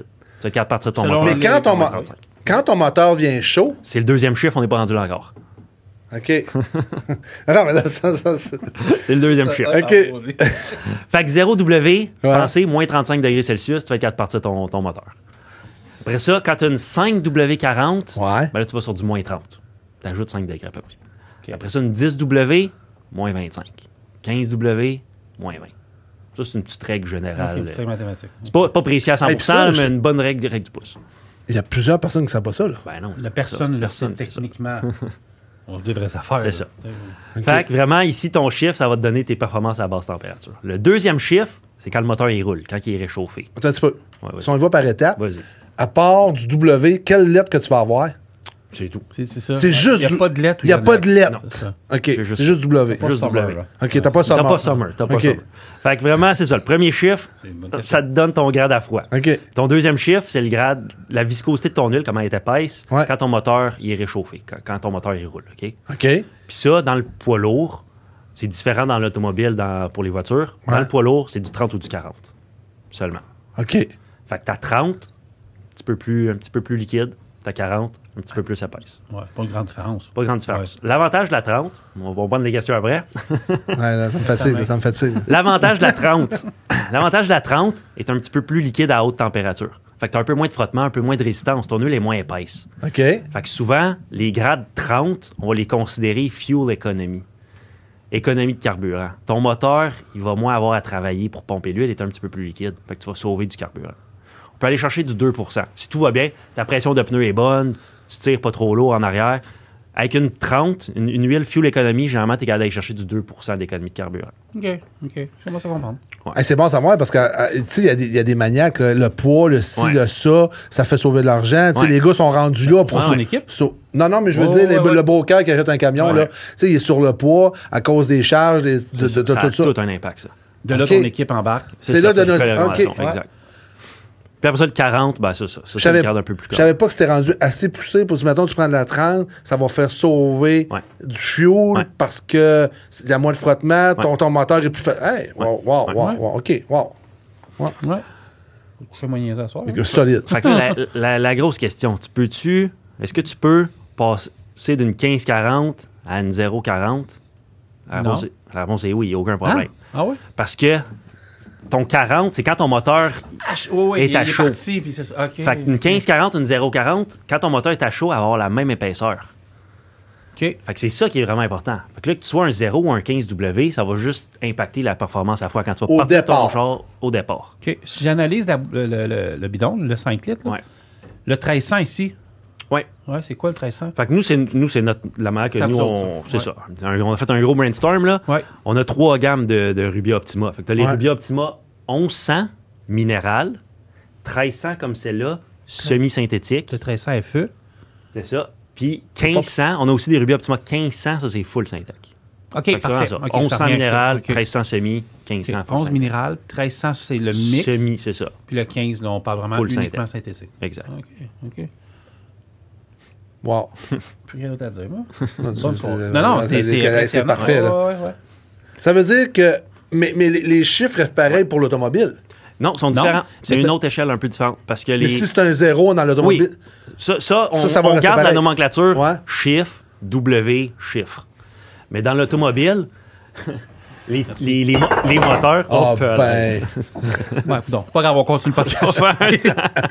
vas être capable de partir de ton Selon moteur. Mais quand ton, mo- trente-cinq. quand ton moteur vient chaud, C'est le deuxième chiffre, on n'est pas rendu là encore. OK. non, mais là, ça, ça, c'est- C'est le deuxième chiffre. OK. Fait que zéro W, pensez, moins trente-cinq degrés Celsius, tu vas être capable de partir ton, ton moteur. Après ça, quand tu as une cinq W quarante, Ouais. ben là, tu vas sur du moins trente. Tu ajoutes cinq degrés à peu près. Après ça, une dix W, moins vingt-cinq. quinze W, moins vingt. Ça, c'est une petite règle générale. Ok, c'est mathématique. C'est pas, pas précis à cent pour cent, Hey, puis ça, mais je- une bonne règle, règle du pouce. Il y a plusieurs personnes qui ne savent pas ça, là. Ben non. La c'est personne ça. le Personne, sait c'est ça. techniquement. On se devrait ça faire. C'est là. ça. T'sais, Fait que vraiment, ici, ton chiffre, ça va te donner tes performances à basse température. Le deuxième chiffre, c'est quand le moteur il roule, quand il est réchauffé. Attends un petit peu. Ouais, vas-y. Si on y va par étapes, Vas-y. à part du W, quelle lettre que tu vas avoir? C'est tout. C'est c'est ça. C'est juste Il n'y a du- pas de lettre. Il n'y a pas de lettre. C'est ça. OK. C'est C'est juste- juste, W. Pas Juste summer, W. là. OK, t'as pas T'as summer. pas summer. T'as pas OK. summer. Fait que vraiment, c'est ça. Le premier chiffre, C'est une bonne question. ça te donne ton grade à froid. OK. Ton deuxième chiffre, c'est le grade, la viscosité de ton huile, comment elle est épaisse, Ouais. quand ton moteur il est réchauffé, quand, quand ton moteur il roule. OK? OK. Puis ça, dans le poids lourd, c'est différent dans l'automobile dans, pour les voitures. Dans Ouais. le poids lourd, c'est du trente ou du quarante seulement. OK. Fait que t'as trente, un petit peu plus, un petit peu plus liquide. T'as quarante, un petit peu plus épaisse. Ouais, pas une grande différence. Pas de grande différence. L'avantage de la trente, on va prendre des questions après. Ouais, là, ça me fatigue, là, ça me fatigue. L'avantage de la trente, l'avantage de la trente est un petit peu plus liquide à haute température. Fait que t'as un peu moins de frottement, un peu moins de résistance. Ton huile est moins épaisse. OK. Fait que souvent, les grades trente, on va les considérer fuel economy. Économie de carburant. Ton moteur, il va moins avoir à travailler pour pomper l'huile, il est un petit peu plus liquide. Fait que tu vas sauver du carburant. On peut aller chercher du deux pour cent. Si tout va bien, ta pression de pneu est bonne, tu tires pas trop lourd en arrière. Avec une trente, une, une huile fuel economy, généralement, tu es capable d'aller chercher du deux pour cent d'économie de carburant. OK, OK. J'aimerais ça comprendre. Hey, c'est bon à savoir parce que, euh, tu sais, il y a des- il y, a des maniaques, là, le poids, le ci, Ouais. le ça, ça fait sauver de l'argent. Tu sais, Ouais. les gars sont rendus là pour. Ouais, sau- en équipe? sau- non, non, mais je veux Ouais, dire, les- ouais, ouais. le broker qui achète un camion, Ouais. là, tu sais, il est sur le poids à cause des charges, des- de, de- de ça a tout ça. tout un impact, ça. De là, OK. ton équipe embarque. C'est là de fait notre- une corrélation, OK. Exact. Puis après ça, le quarante, ben c'est ça. Ça, Je c'est savais une carte un peu plus je correct. savais pas que c'était rendu assez poussé pour si, mettons, tu prends de la trente, ça va faire sauver Ouais. du fuel Ouais. parce que il y a moins de frottement, ton, Ouais. ton moteur est plus fait. Hey, wow, wow, wow, Ouais. wow, OK, wow. Ouais. Je suis moyen à soir. Fait que solide. Fait que là, la, la- la grosse question, tu peux-tu, est-ce que tu peux passer d'une quinze quarante à une zéro quarante? La Non. réponse, est, la réponse est oui, il n'y a aucun problème. Ah oui? Parce que ton quarante, c'est quand ton moteur Oui, est il, à il est chaud. parti, puis c'est ça. OK. Fait qu'une quinze quarante, une zéro quarante, quand ton moteur est à chaud, elle va avoir la même épaisseur. OK. Fait que c'est ça qui est vraiment important. Fait que là, que tu sois un zéro ou un quinze W, ça va juste impacter la performance à fois quand tu vas Au partir de ton départ. char au départ. OK. Si j'analyse la- le, le- le- le bidon, le cinq litres, là, Ouais. le treize cents ici. Ouais. Ouais, c'est quoi le treize cents? Fait que nous, c'est, nous, c'est notre, la manière que Ça nous, absorbe on, ça. c'est Ouais. ça. Un- on a fait un gros brainstorm, là. Ouais. On a trois gammes de, de Rubia Optima. Fait que t'as les Ouais. Rubia Optima onze cents minéral, treize cents comme celle-là, semi-synthétique. Le treize cents F E. C'est ça. Puis quinze cents, on a aussi des Rubia Optima quinze cents, ça c'est full synthétique. OK, Fait que c'est vraiment parfait. ça. OK, onze ça cents revient avec ça. minéral, OK. treize cents semi, quinze cents OK. full onze synthétique. minéral, treize cents, c'est le mix. Semi, c'est ça. Puis le quinze, là, on parle vraiment Full uniquement synthétique. Exact. OK, OK. Wow. Plus rien d'autre à dire, moi. Non, Bonne c'est- soirée. c'est- Non, non, c'est- c'était c'est- c'est c'est impressionnant. parfait, là. Ouais, ouais, ouais. Ça veut dire que. Mais, mais les, les chiffres restent pareils pour l'automobile. Non, ils sont Non, différents. C'est mais une t'as- autre échelle un peu différente. Parce que Mais les. si c'est un zéro dans l'automobile. Oui. Ça, ça, on, Ça, ça va on rester garde la pareil. nomenclature Ouais. chiffre, W, chiffre. Mais dans l'automobile, les, les, les, mo- les moteurs. Oh, hop, euh, ben. Ouais, donc, pas grave, on continue le podcast.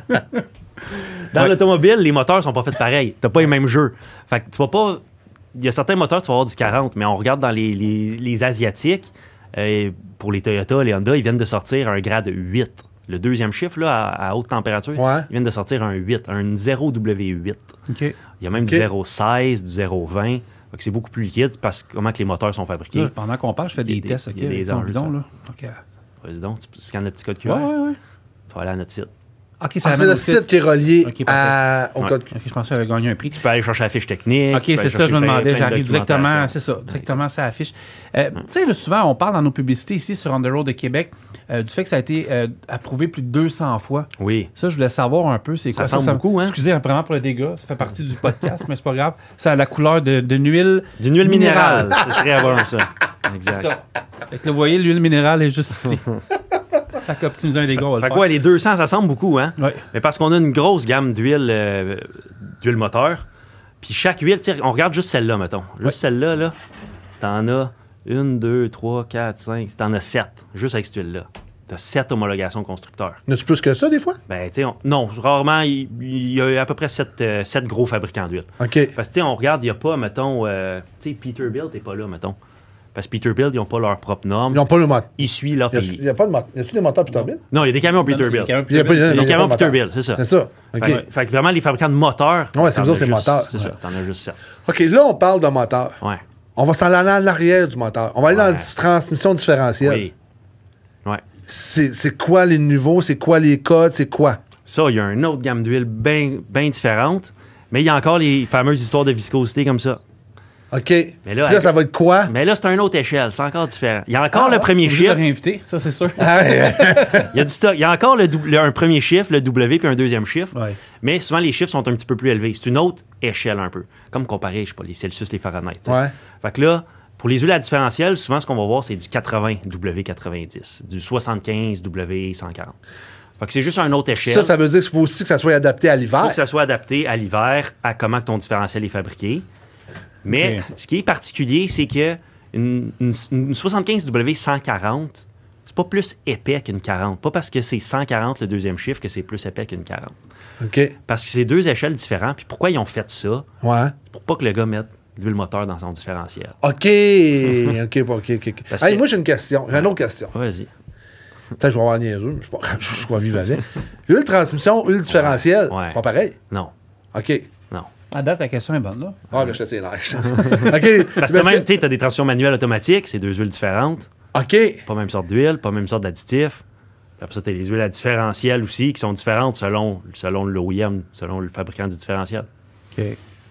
Dans Ouais. l'automobile, les moteurs sont pas faits pareil. T'as pas les mêmes jeux. Fait que tu vas pas. Il y a certains moteurs, tu vas avoir du quarante, mais on regarde dans les, les, les Asiatiques, euh, pour les Toyota, les Honda, ils viennent de sortir un grade huit. Le deuxième chiffre, là, à, à haute température, Ouais. ils viennent de sortir un huit, un zéro W huit. OK. Il y a même du OK. zéro seize, du zéro vingt. Fait que c'est beaucoup plus liquide parce que comment que les moteurs sont fabriqués. Là, pendant qu'on parle, je fais Il y des a des- tests, OK, il y a des avec ton enjeux, bidon, ça. là. OK. Vas-y donc, tu scannes le petit code Q Ouais, R. ouais, ouais. Tu vas aller à notre site. OK, ça Ah, c'est amène le au site qui est relié Ok, à, au Ouais. code. OK, je pensais que j'avais gagné un prix. Tu peux aller chercher la fiche technique. OK, tu peux c'est aller ça, chercher je me plein- demandais. plein de J'arrive directement, documentation. c'est ça, directement ça affiche. Euh, Tu sais, là, souvent, on parle dans nos publicités ici sur On the Road de Québec euh, du fait que ça a été euh, approuvé plus de deux cents fois. Oui. Ça, je voulais savoir un peu, c'est Ça quoi semble beaucoup, hein? Excusez vraiment pour le dégât, ça fait partie du podcast, mais c'est pas grave. Ça a la couleur de, de l'huile D'une huile minérale. minérale. C'est très bon, ça. C'est Exact. ça. Fait que là, vous voyez, l'huile minérale est juste ici. Fait qu'optimiser un dégât, on va le Fait faire. que ouais, les deux cents, ça semble beaucoup, hein? Ouais. Mais parce qu'on a une grosse gamme d'huile euh, d'huile moteur. Puis chaque huile, tu sais, on regarde juste celle-là, mettons. Juste Ouais. celle-là, là, t'en as une, deux, trois, quatre, cinq, t'en as sept, juste avec cette huile-là. T'as sept homologations constructeurs. Y a-tu plus que ça, des fois? Ben, tu sais, on- non, rarement, il, il y a à peu près sept, euh, sept gros fabricants d'huile. OK. Parce que, tu sais, on regarde, il n'y a pas, mettons, euh, tu sais, Peterbilt n'est pas là, mettons. Parce que Peterbilt, ils n'ont pas leurs propres normes. Ils n'ont pas le moteur. Ils suivent leur Il pays. n'y a, pas de moteur. Y a-tu des moteurs Peterbilt? Non, il y a des camions Peterbilt. Il y a Il y a pas- il y a- Les il y a camions pas de moteur. Peterbilt, c'est ça. C'est ça. OK. Fait, que- fait que vraiment, les fabricants de moteurs. Ouais, c'est t'en vous autres, as c'est juste- moteurs. C'est ça, Ouais. t'en as juste sept. OK, là, on parle de moteur. Ouais. On va s'en aller en arrière du moteur. On va aller dans Ouais. la transmission différentielle. Oui. Ouais. C'est c'est quoi les niveaux? C'est quoi les codes? C'est quoi? Ça, il y a une autre gamme d'huile bien ben différente, mais il y a encore les fameuses histoires de viscosité comme ça. OK. Mais là, Puis là, ça va être quoi? Mais là, c'est une autre échelle, c'est encore différent. Il y a encore Ah, le ouais. premier Je chiffre. t'ai réinvité, ça, c'est sûr. Ah, ouais. Il y a du stock. Il y a encore le, dou- le- un premier chiffre, le W, puis un deuxième chiffre. Ouais. Mais souvent, les chiffres sont un petit peu plus élevés. C'est une autre échelle un peu. Comme comparé, je sais pas, les Celsius, les Fahrenheit. tu sais. Ouais. Fait que là, pour les huiles à différentiel, souvent, ce qu'on va voir, c'est du quatre-vingts W quatre-vingt-dix, du soixante-quinze W cent quarante. Fait que c'est juste une autre échelle. Ça, ça veut dire qu'il faut aussi que ça soit adapté à Il l'hiver. faut que ça soit adapté à l'hiver, à comment que ton différentiel est fabriqué. Mais Ok. ce qui est particulier, c'est que une, une- une soixante-quinze W cent quarante, c'est pas plus épais qu'une quarante. Pas parce que c'est cent quarante le deuxième chiffre que c'est plus épais qu'une quarante. OK. Parce que c'est deux échelles différentes. Puis pourquoi ils ont fait ça? Ouais. Pour pas que le gars mette de l'huile moteur dans son différentiel. OK. OK, OK, OK. OK. Parce Hey, que- moi, j'ai une question. J'ai une autre question. Vas-y. Peut-être que je vais avoir niaiseux, mais je suis pas grave, je suis pas vivre avec. Huile transmission, huile différentielle. Ouais. Pas pareil. Non. OK. Non. À date, la question est bonne, là. Ah, là, je sais, c'est nice. OK. Parce que même, tu sais, t'as des transitions manuelles automatiques, c'est deux huiles différentes. OK. Pas même sorte d'huile, pas même sorte d'additif. Puis après ça, tu as les huiles à différentiel aussi qui sont différentes selon, selon l'O E M, selon le fabricant du différentiel. OK.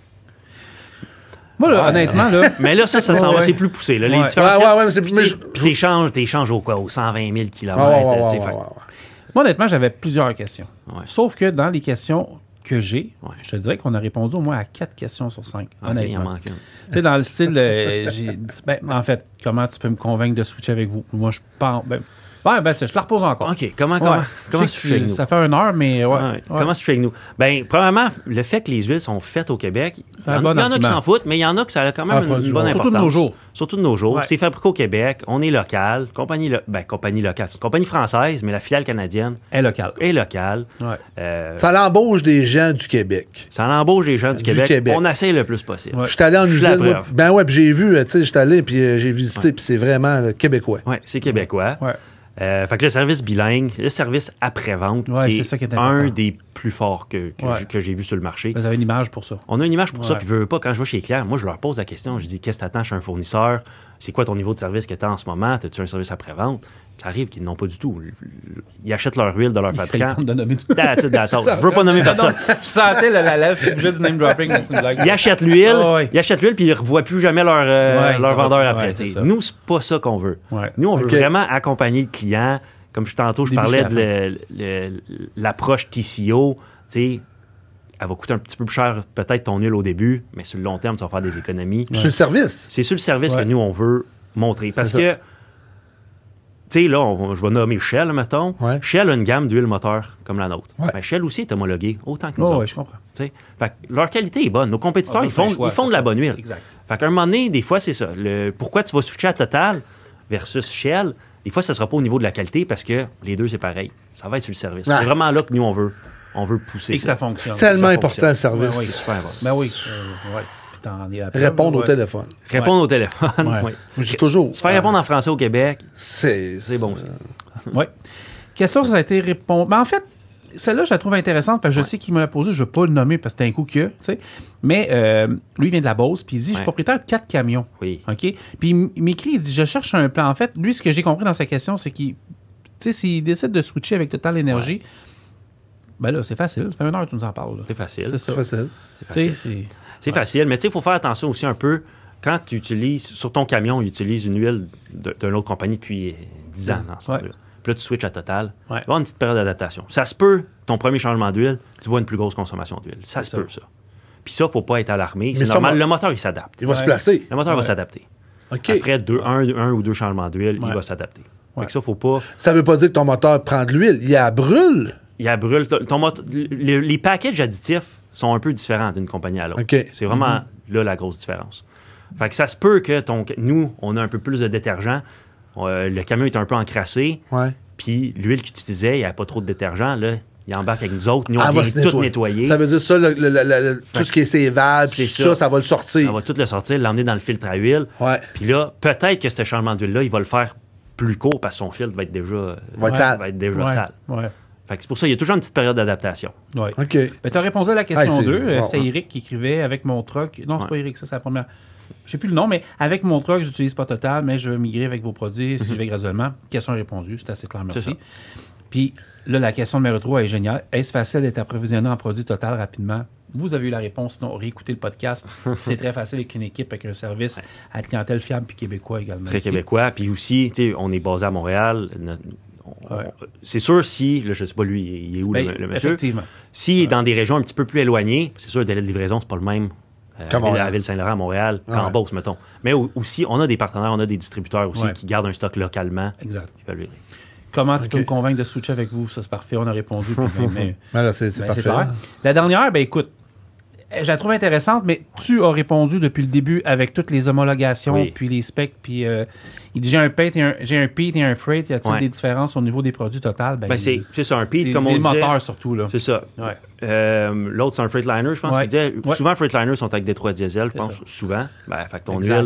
Moi, là, Ouais. honnêtement, là, Mais là, ça, ça s'en Ouais, va, ouais. c'est plus poussé. Là, les Ouais. différentiels. Ouais, ouais, ouais, mais c'est- Puis mais tu- je- puis t'échanges, t'échanges au quoi? Aux cent vingt mille kilomètres. Ah, ouais, ouais, tu sais, ouais, fait- ouais, ouais. moi, honnêtement, j'avais plusieurs questions. Ouais. Sauf que dans les questions que j'ai, Ouais. je te dirais qu'on a répondu au moins à quatre questions sur cinq, Ok, il en honnêtement. manque une. Tu sais, dans le style, euh, j'ai dit, ben, en fait, comment tu peux me convaincre de switcher avec vous? Moi, je pense. Ben, ouais, ben, c'est- je te la repose encore. OK, comment, Ouais. comment, Je comment sais se que fait avec nous? ça fait une heure, mais ouais. Ouais. ouais. Comment se fait avec nous? Ben, premièrement, le fait que les huiles sont faites au Québec, il y C'est un en, bon il y en a qui argument. s'en foutent, mais il y en a que ça a quand même Ah, une, produit, une bonne ouais. importance. Surtout de nos jours. Surtout de nos jours. Ouais. C'est fabriqué au Québec, on est local, compagnie, lo- ben, compagnie locale, c'est une compagnie française, mais la filiale canadienne Est local. est locale. Ouais. Euh, Ça l'embauche des gens du Québec. ça embauche des gens du, Du Québec. Québec. On essaye le plus possible. Ouais. Je suis allé en Je suis la usine. moi, preuve. ben ouais, puis j'ai vu, euh, tu sais, je suis allé, puis euh, j'ai visité, puis c'est vraiment là, québécois. Ouais, c'est québécois. Ouais. Euh, fait que le service bilingue, le service après-vente, Ouais, qui c'est est, ça qui est un important. des plus forts que, que Ouais. j'ai- que j'ai vu sur le marché. Vous avez une image pour ça. On a une image pour ça, Ouais. puis veux, veux pas, quand je vais chez les clients, moi, je leur pose la question, je dis, qu'est-ce que t'attends chez un fournisseur? C'est quoi ton niveau de service que tu as en ce moment? As-tu un service après-vente? Ça arrive qu'ils n'ont pas du tout. Ils achètent leur huile de leur C'est le fabricant. temps de nommer du- That's it, that's all. Je veux pas nommer personne. Je sentais la, la lèvre qui bougeait du name dropping, mais c'est une blague. Ils achètent l'huile, Ouais, ouais. ils achètent l'huile, puis ils ne revoient plus jamais leur, euh, Ouais, leur ouais, vendeur ouais, après. c'est t'sais. ça. Nous, c'est pas ça qu'on veut. Ouais. Nous, on veut Ok. vraiment accompagner le client. Comme je, tantôt, je Début parlais jusqu'à de le- le- l'approche T C O. Tu sais, elle va coûter un petit peu plus cher, peut-être ton huile au début, mais sur le long terme, tu vas faire des économies. C'est le service. C'est sur le service Ouais. que nous, on veut montrer. Parce C'est que, tu sais, là, on- je vais nommer Shell, mettons. Ouais. Shell a une gamme d'huile moteur comme la nôtre. Ouais. Ben, Shell aussi est homologué, autant que nous Oh, autres. ouais, je comprends. Tu sais. Fait que leur qualité est bonne. Nos compétiteurs, Ah, ils ça, c'est font, un choix, ils font c'est de la ça. bonne huile. Exact. Fait qu'à un moment donné, des fois, c'est ça. Le, pourquoi tu vas switcher à Total versus Shell, des fois, ça ne sera pas au niveau de la qualité parce que les deux, c'est pareil. Ça va être sur le service. Ouais. C'est vraiment là que nous, on veut, on veut pousser. Et que ça fonctionne. Tellement ça important fonctionne. le service. C'est super important. Ben oui. Euh, ouais. Puis t'en es après, Répondre ouais. au téléphone. Répondre au téléphone. Ouais. oui. Je dis toujours. Se faire répondre en français au Québec, C'est c'est bon aussi. Oui. Question, ça a été répondu. Mais en fait, celle-là, je la trouve intéressante parce que je sais qu'il me l'a posée. Je ne vais pas le nommer parce que c'est un coup que, tu sais. Mais euh, lui, il vient de la Beauce, puis il dit, je suis Ouais. propriétaire de quatre camions. Oui. OK? Puis il m- il m'écrit, il dit, je cherche un plan. En fait, lui, ce que j'ai compris dans sa question, c'est qu'il, tu sais, s'il décide de switcher avec Total Énergie, ben là, c'est facile. Ça fait une heure que tu nous en parles. là. C'est facile. C'est C'est ça. facile. C'est Tu sais, facile. c'est... C'est facile, mais tu sais, il faut faire attention aussi un peu. Quand tu utilises, sur ton camion, il utilise une huile de- d'une autre compagnie depuis dix ans dans ce Ouais. moment-là. Puis là, tu switches à Total. Ouais. Il va y avoir une petite période d'adaptation. Ça se peut, ton premier changement d'huile, tu vois une plus grosse consommation d'huile. Ça C'est se ça. peut, ça. Puis ça, il ne faut pas être alarmé. C'est ça, normal. moi- Le moteur, il s'adapte. Il va se Ouais. placer. Le moteur va Ouais. s'adapter. OK. Après deux, un, un ou deux changements d'huile, Ouais. il va s'adapter. Fait que ça, faut pas... Ça veut pas dire que ton moteur prend de l'huile. Il y a brûle. Il y a brûle. Ton mot- les, les packages additifs sont un peu différents d'une compagnie à l'autre. OK. C'est vraiment mm-hmm. là la grosse différence. Fait que ça se peut que ton, nous, on a un peu plus de détergent. Euh, le camion est un peu encrassé. Ouais. Puis l'huile qu'il utilisait, il n'y avait pas trop de détergent. Là, il embarque avec nous autres. Nous, on Ah, vient va se tout nettoyer. nettoyer. Ça veut dire ça, le, le, le, le, tout ce qui est sévable, C'est tout ça, ça. ça va le sortir. Ça va tout le sortir, l'emmener dans le filtre à huile. Ouais. Puis là, peut-être que ce changement d'huile-là, il va le faire plus court parce que son filtre va être déjà, Va être sale. va être déjà Ouais. sale. Ouais. Fait que c'est pour ça qu'il y a toujours une petite période d'adaptation. Ouais. OK. Ben, tu as répondu à la question Ah, c'est- deux. Euh, wow. C'est Eric qui écrivait avec mon truck. Non, c'est Ouais. pas Eric, ça, c'est la première. Je sais plus le nom, mais avec mon truck, j'utilise pas Total, mais je veux migrer avec vos produits si je vais graduellement. Question répondue, c'est assez clair, merci. C'est ça. Puis là, la question numéro trois est géniale. Est-ce facile d'être approvisionné en produits Total rapidement? Vous avez eu la réponse, sinon réécoutez le podcast. C'est très facile avec une équipe, avec un service à clientèle fiable puis québécois également. Très ici. québécois. Puis aussi, tu sais, on est basé à Montréal. Notre- on- Ouais. C'est sûr, si, là, je sais pas lui, il est où Ben, le, le monsieur? effectivement. S'il est dans des régions un petit peu plus éloignées, c'est sûr, le délai de livraison, c'est pas le même euh, Comme à Ville- Montréal. à Ville-Saint-Laurent, à Montréal, qu'en Ouais. Beauce, mettons. Mais au- aussi, on a des partenaires, on a des distributeurs aussi Ouais. qui gardent un stock localement. Exact. Qui peuvent livrer. Comment tu Ok. peux me convaincre de switcher avec vous? Ça, c'est parfait. On a répondu. puis ben, mais- Ben là, c'est c'est Ben, parfait. c'est clair. La dernière, ben écoute, je la trouve intéressante, mais tu as répondu depuis le début avec toutes les homologations, Oui. puis les specs, puis euh, il dit j'ai un Pete et un, j'ai un Pete et un Freight, y a-t-il Ouais. des différences au niveau des produits total? Ben, Ben, c'est c'est ça, un Pete, c'est comme c'est on le disait. moteur surtout, là. C'est ça. Ouais. Euh, L'autre, c'est un Freightliner, je pense Ouais. qu'il disait. Ouais. Souvent, Freightliners sont avec Détroit Diesel, je C'est pense, ça. souvent. Ben, fait que ton Exact. huile,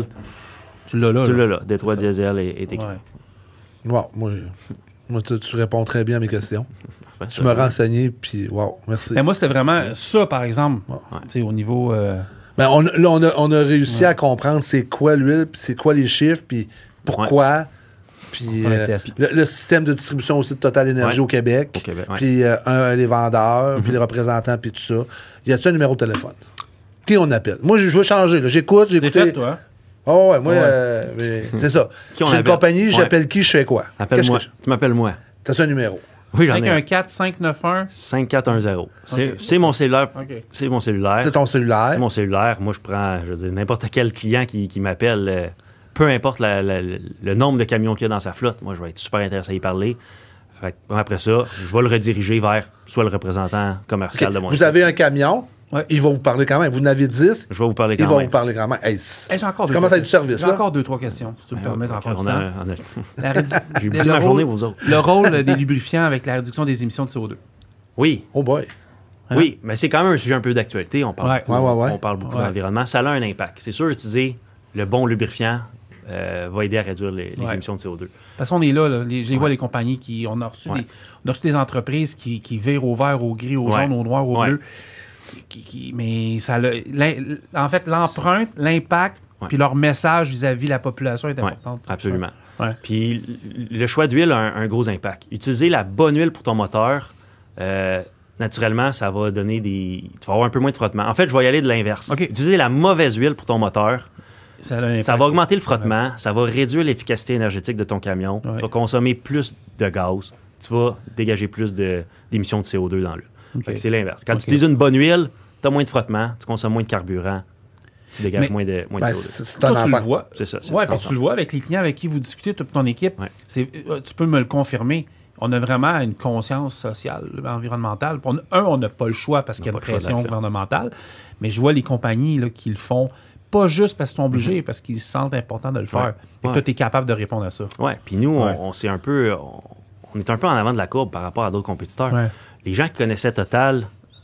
Tu l'as là. tu là. l'as là. Détroit C'est ça. Diesel est, est écrit. Ouais. Wow, moi, moi tu, tu réponds très bien à mes questions. Parfait, Tu ça. m'as renseigné, puis wow, merci. Mais moi, c'était vraiment ça, par exemple, Ouais. tu sais, au niveau... euh, Ben, on, là, on a, on a réussi à comprendre c'est quoi l'huile, puis c'est quoi les chiffres, puis pourquoi. Puis On les euh, teste. le, le système de distribution aussi de Total Énergie Ouais. au Québec. Au Québec, ouais. Puis euh, un, les vendeurs, puis les représentants, puis tout ça. Y a-tu un numéro de téléphone? Qui on appelle? Moi, je je veux changer. là. J'écoute, j'ai C'est écouté. fait, toi. Oh, ouais, moi, Ouais. euh, mais c'est ça. Qui on J'ai une appelle? compagnie, Ouais. j'appelle qui, je fais quoi? Qu'est-ce Appelle-moi. que je- Tu m'appelles moi. T'as-tu un numéro? Oui, j'en cinq ai un un. quatre cinq neuf un. cinq quatre un zéro. C'est Ok. c'est mon cellulaire. OK. C'est mon cellulaire. C'est ton cellulaire. C'est mon cellulaire. Moi, je prends, je veux dire, n'importe quel client qui, qui m'appelle, euh, peu importe la- la- la- le nombre de camions qu'il y a dans sa flotte, moi, je vais être super intéressé à y parler. Fait que, après ça, je vais le rediriger vers soit le représentant commercial OK. de mon Vous stock. avez un camion, Ouais. il va vous parler quand même. Vous en avez dix, Je vais vous parler il quand va même. vous parler quand même. Hey, c'est- Hey, j'ai encore deux, Comment trois ça du service, J'ai là? encore deux, trois questions, si tu me permets, Ok, encore du on temps. a- on a- La rédu- J'ai le bu ma rôle- journée, vous autres. Le rôle des lubrifiants avec la réduction des émissions de C O deux. Oui, Oh boy. Hein? oui, mais c'est quand même un sujet un peu d'actualité. On parle Ouais. beaucoup, Ouais, ouais, ouais. On parle beaucoup Ouais. d'environnement. Ça a un impact. C'est sûr, utiliser le bon lubrifiant euh, va aider à réduire les, les Ouais. émissions de C O deux. Parce qu'on est là, là. Les, je les vois, Ouais. les compagnies qui. On a reçu, Ouais. des, on a reçu des entreprises qui, qui virent au vert, au gris, au Ouais. jaune, au noir, au Ouais. bleu. Qui, qui- mais ça l'a- l'im- en fait, l'empreinte, l'impact, Ouais. puis leur message vis-à-vis de la population est Ouais, important. absolument. Ouais. Puis l- le choix d'huile a un, un gros impact. Utiliser la bonne huile pour ton moteur, euh, naturellement, ça va donner des. Tu vas avoir un peu moins de frottement. En fait, je vais y aller de l'inverse. OK. Utiliser la mauvaise huile pour ton moteur, Ça, a un impact. ça va augmenter le frottement, ça va réduire l'efficacité énergétique de ton camion, Ouais. tu vas consommer plus de gaz, tu vas dégager plus de- d'émissions de C O deux dans l'huile. OK. Fait que c'est l'inverse. Quand OK. tu utilises une bonne huile, tu as moins de frottement, tu consommes moins de carburant, tu dégages Mais- moins de, moins de Ben, C O deux. c'est c'est Toi, un tu le ensemble. vois. C'est ça. c'est Oui, tout parce que tu le vois avec les clients avec qui vous discutez, toute ton équipe. Ouais. C'est, euh, tu peux me le confirmer. On a vraiment une conscience sociale, environnementale. On- un, on n'a pas le choix parce On qu'il y a n'a une pas le choix pression de le faire. gouvernementale. Mais je vois les compagnies là, qui le font, pas juste parce qu'ils sont obligés, parce qu'ils se sentent important de le faire. Ouais. Et que Ouais. toi, tu es capable de répondre à ça. Oui, puis nous, Ouais. on, on s'est un peu. On, on est un peu en avant de la courbe par rapport à d'autres compétiteurs. Ouais. Les gens qui connaissaient Total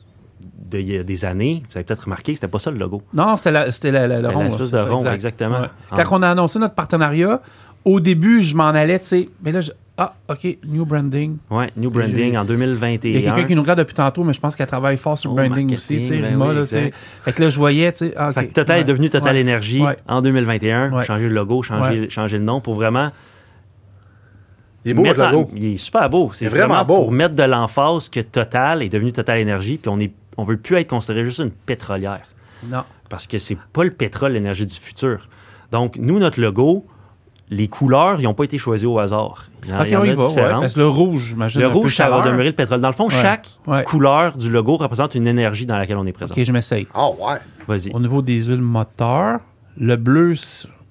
de, il y a des années, vous avez peut-être remarqué, c'était pas ça le logo. Non, c'était, la, c'était la, la, C'était le rond. l'espèce là, de c'est ça, rond, exact. exactement. Ouais. Ah. Quand on a annoncé notre partenariat, au début, je m'en allais, tu sais, mais là, je- ah, OK, new branding. Oui, New Branding J'ai- en deux mille vingt et un. Il y a quelqu'un qui nous regarde depuis tantôt, mais je pense qu'elle travaille fort sur le Oh, branding aussi, tu sais, marketing, ben Rima, oui, là, tu sais. exact. Fait que là, je voyais, tu sais, ah, OK. Fait que Total Ouais. est devenu Total Ouais. Énergie Ouais. en deux mille vingt et un. Ouais. Changer le logo, changer, Ouais. changer le nom pour vraiment. Il est beau, mettre votre en- logo. Il est super beau. C'est Il est vraiment vraiment beau. pour mettre de l'emphase que Total est devenu Total Énergie, puis on est, on veut plus être considéré juste une pétrolière. Non. Parce que c'est pas le pétrole l'énergie du futur. Donc, nous, notre logo, les couleurs, ils n'ont pas été choisis au hasard. Il y en, OK, il y en on y a va, ouais, différentes. parce que le rouge, j'imagine. Le un peu rouge, ça va chaleur. demeurer le pétrole. Dans le fond, Ouais. chaque Ouais. couleur du logo représente une énergie dans laquelle on est présent. OK, je m'essaye. Ah ouais. Vas-y. Au niveau des huiles moteurs, le bleu, c'est-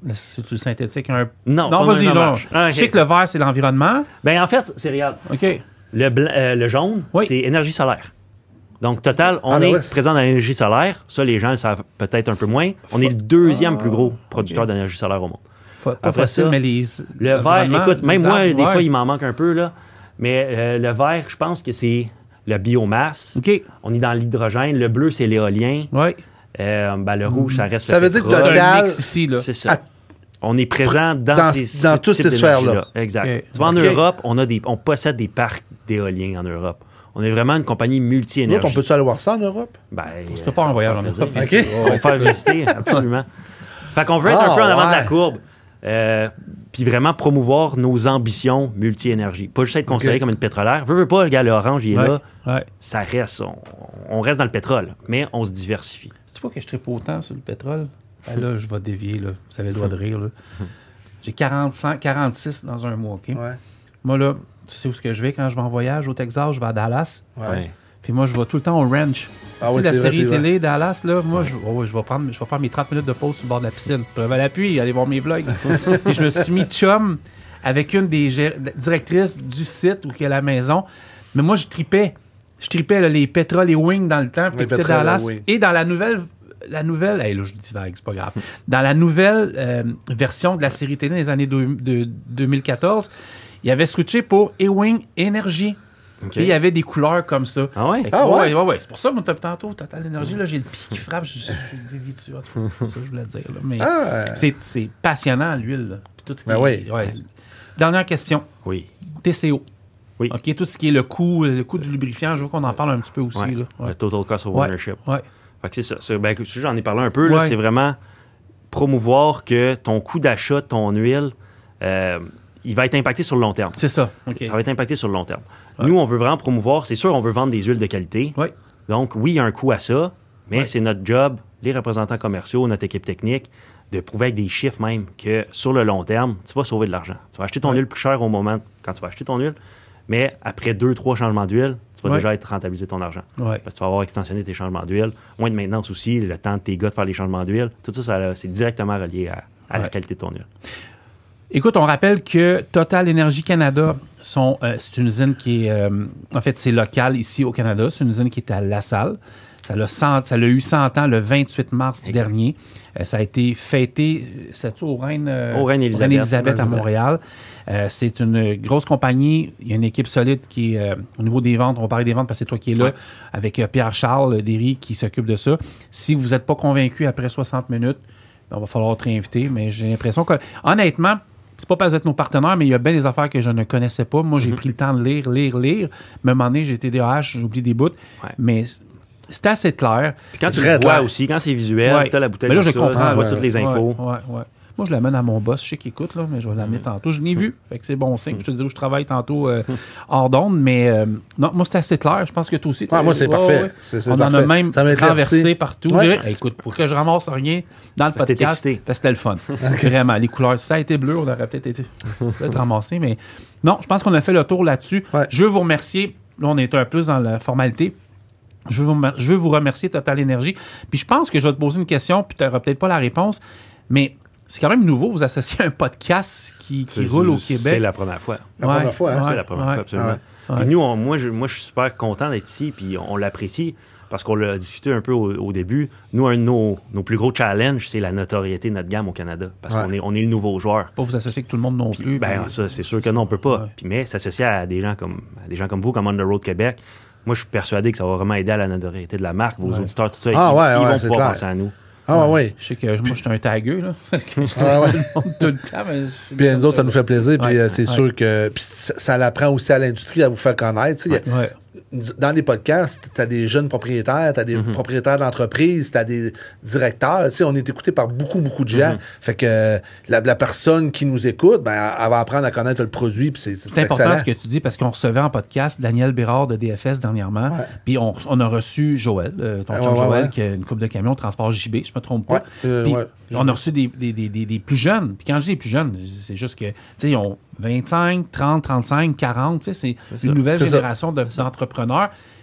Si tu synthétiques un... Non, non pas vas-y, dans non. la marche. Ah, Je sais ok. que le vert, c'est l'environnement. Ben, en fait, c'est regarde. OK. Le, blanc- euh, le jaune, Oui. c'est énergie solaire. Donc, total, on Ah, ben est ouais. présent dans l'énergie solaire. Ça, les gens le savent peut-être un peu moins. On est le deuxième plus gros producteur d'énergie solaire au monde. Fa- Pas Après facile, ça, mais les. Le vert, l'environnement, écoute, même les moi, arbres, des ouais. fois, il m'en manque un peu, là. Mais euh, le vert, je pense que c'est la biomasse. OK. On est dans l'hydrogène. Le bleu, c'est l'éolien. Oui. Euh, ben, le rouge, ça reste Ça le veut dire que pétrole. t'as- Un Total, mix ici, là. C'est ça. à- On est présent dans, dans- ces, dans ce toutes type ces sphères-là. d'énergie-là. Exact. Ok. Tu vois, en Ok. Europe, on, a des, on possède des parcs d'éoliens en Europe. On est vraiment une compagnie Nous multi-énergie. autre, on peut-tu aller voir ça en Europe? Ben, se fait pas un voyage en plaisir. Europe. OK. On va faire visiter, absolument. Fait qu'on veut être Ah, un peu en avant de la ouais. courbe. Euh, puis vraiment promouvoir nos ambitions multi-énergie. Pas juste être considéré OK. comme une pétrolière. Veux, veux pas, regarde, l'orange, il est Ouais. là. Ouais. Ça reste, on, on reste dans le pétrole, mais on se diversifie. C'est pas que je tripe autant sur le pétrole? Ben là, je vais dévier, là. Vous avez le droit de rire, là. J'ai quarante-cinq, quarante-six dans un mois, OK? Ouais. Moi, là, tu sais où est-ce que je vais quand je vais en voyage au Texas? Je vais à Dallas. Ouais. Ouais. Puis moi, je vais tout le temps au ranch. Ah tu oui, sais, la c'est vrai, série c'est vrai. télé Dallas, là, moi, je, oh, je, vais prendre, je vais faire mes trente minutes de pause sur le bord de la piscine. Je vais à l'appui, aller voir mes vlogs. Puis je me suis mis chum avec une des gé- directrices du site ou qui est à la maison. Mais moi, je tripais. Je tripais là, les pétroles et wings dans le temps. Puis Les j'écoutais pétroles, Dallas. oui. Et dans la nouvelle... La nouvelle... Hey, là, je dis vague, c'est pas grave. Dans la nouvelle euh, version de la série télé des années deux- de- deux mille quatorze, il avait switché pour Ewing Énergie. OK. Et il y avait des couleurs comme ça. Ah ouais? Fait que, Ah ouais? ouais, ouais, ouais. C'est pour ça, moi, tantôt, Total Énergie, là, j'ai le pied qui frappe, j'ai j'ai dévié dessus. C'est ça que je voulais dire. Là. Mais Ah, c'est, c'est passionnant, l'huile. Là. Puis tout ce qui Ben est- oui. ouais. Dernière question. Oui. T C O. Oui. OK, tout ce qui est le coût, le coût du lubrifiant, je veux qu'on en parle un petit peu aussi. Ouais. Là. Ouais. Le total cost of Ouais. ownership. Ouais. Fait que c'est ça. C'est- ben, écoute, j'en ai parlé un peu. là. Ouais. C'est vraiment promouvoir que ton coût d'achat de ton huile, euh, il va être impacté sur le long terme. C'est ça. OK. Ça va être impacté sur le long terme. Ouais. Nous, on veut vraiment promouvoir. C'est sûr, on veut vendre des huiles de qualité. Ouais. Donc, oui, il y a un coût à ça, mais Ouais. c'est notre job, les représentants commerciaux, notre équipe technique, de prouver avec des chiffres même que sur le long terme, tu vas sauver de l'argent. Tu vas acheter ton Ouais. huile plus cher au moment quand tu vas acheter ton huile, mais après deux, trois changements d'huile, tu vas Ouais. déjà être rentabilisé ton argent. Ouais. Parce que tu vas avoir extensionné tes changements d'huile, moins de maintenance aussi, le temps de tes gars de faire les changements d'huile. Tout ça, ça c'est directement relié à, à la Ouais. qualité de ton huile. Écoute, on rappelle que Total Énergie Canada, sont, euh, c'est une usine qui est... euh, en fait, c'est local ici au Canada. C'est une usine qui est à La Salle. Ça l'a, cent, ça l'a eu cent ans le vingt-huit mars Exact. dernier. Euh, ça a été fêté, euh, c'est au Reine, euh, Au Reine-Élisabeth. Reine-Élisabeth à Exact. Montréal. Euh, c'est une grosse compagnie. Il y a une équipe solide qui est euh, au niveau des ventes. On va parler des ventes parce que c'est toi qui es là, Ouais. avec euh, Pierre-Charles Derry qui s'occupe de ça. Si vous n'êtes pas convaincu après soixante minutes, ben, on va falloir te réinviter. Mais j'ai l'impression que, honnêtement, c'est pas parce que vous êtes nos partenaires, mais il y a bien des affaires que je ne connaissais pas. Moi, j'ai Mm-hmm. pris le temps de lire, lire, lire. Même à un moment donné, j'ai été D A H, j'oublie des bouts. Ouais. Mais c'est assez clair. Puis quand tu Très le vois clair. aussi, quand c'est visuel, Ouais. tu as la bouteille Mais là, de je ça, comprends. tu vois Ouais, toutes les infos. Ouais, ouais, ouais. Moi, je l'amène à mon boss. Je sais qu'il écoute, là, mais je vais l'amener tantôt. Je l'ai vu. Fait que c'est bon signe. Je te dis où je travaille tantôt euh, hors d'onde. Mais euh, non, moi, c'est assez clair. Je pense que toi aussi. Ah, moi, c'est Ouais, parfait. ouais. C'est- c'est On en parfait. a même Ça m'éclaircit. renversé partout. Ouais. Je dirais, hey, écoute, pour que je ramasse rien dans le Parce que t'es podcast, excité. parce que c'était le fun. Vraiment, les couleurs. Si ça a été bleu, on aurait peut-être été peut-être ramassé. Mais non, je pense qu'on a fait le tour là-dessus. Ouais. Je veux vous remercier. Là, on est un peu dans la formalité. Je veux, vous, remer- je veux vous remercier, Total Énergie. Puis je pense que je vais te poser une question, puis tu n'auras peut-être pas la réponse, mais c'est quand même nouveau, vous associez un podcast qui, qui C'est- roule au C'est Québec. la première fois. La première fois, hein? C'est la première ouais. fois, absolument. Ouais. Puis nous, on- moi, je, moi, je suis super content d'être ici, puis on l'apprécie, parce qu'on l'a discuté un peu au, au début. Nous, un de nos, nos plus gros challenges, c'est la notoriété de notre gamme au Canada, parce Ouais. qu'on est, on est le nouveau joueur. Pas vous associer avec tout le monde non Puis, plus. ben, puis- ça, c'est sûr que non, on peut pas. Ouais. Puis, mais s'associer à des gens comme à des gens comme vous, comme On The Road Québec, moi, je suis persuadé que ça va vraiment aider à la notoriété de la marque, vos Ouais. auditeurs, tout ça. Ah, ils, ouais, ils ouais, vont c'est pouvoir clair. penser à nous. Ah, oui. Je sais que moi, je suis un tagueux, là. Je Ah, ouais. montre tout le temps, mais je- Puis nous autres, ça nous fait plaisir. Puis Ouais, euh, c'est ouais. sûr que puis ça, ça l'apprend aussi à l'industrie à vous faire connaître. Tu sais, il y a- Ouais. Dans les podcasts, tu as des jeunes propriétaires, tu as des propriétaires d'entreprises, tu as des directeurs. Tu sais, on est écouté par beaucoup, beaucoup de gens. Fait que euh, la, la personne qui nous écoute, ben, elle va apprendre à connaître le produit. Puis c'est, C'est important ce que tu dis parce qu'on recevait en podcast Daniel Bérard de D F S dernièrement. Ouais. Puis on, on a reçu Joël, euh, ton Ah, chum ouais, ouais, Joël, ouais. qui a une coupe de camion transport J B, je me trompe pas. Ouais, euh, Puis ouais. on a reçu des, des, des, des, des plus jeunes. Puis quand je dis les plus jeunes, c'est juste que, tu sais, ils ont vingt-cinq, trente, trente-cinq, quarante. Tu sais, c'est C'est une ça. nouvelle C'est ça. génération de- d'entrepreneurs.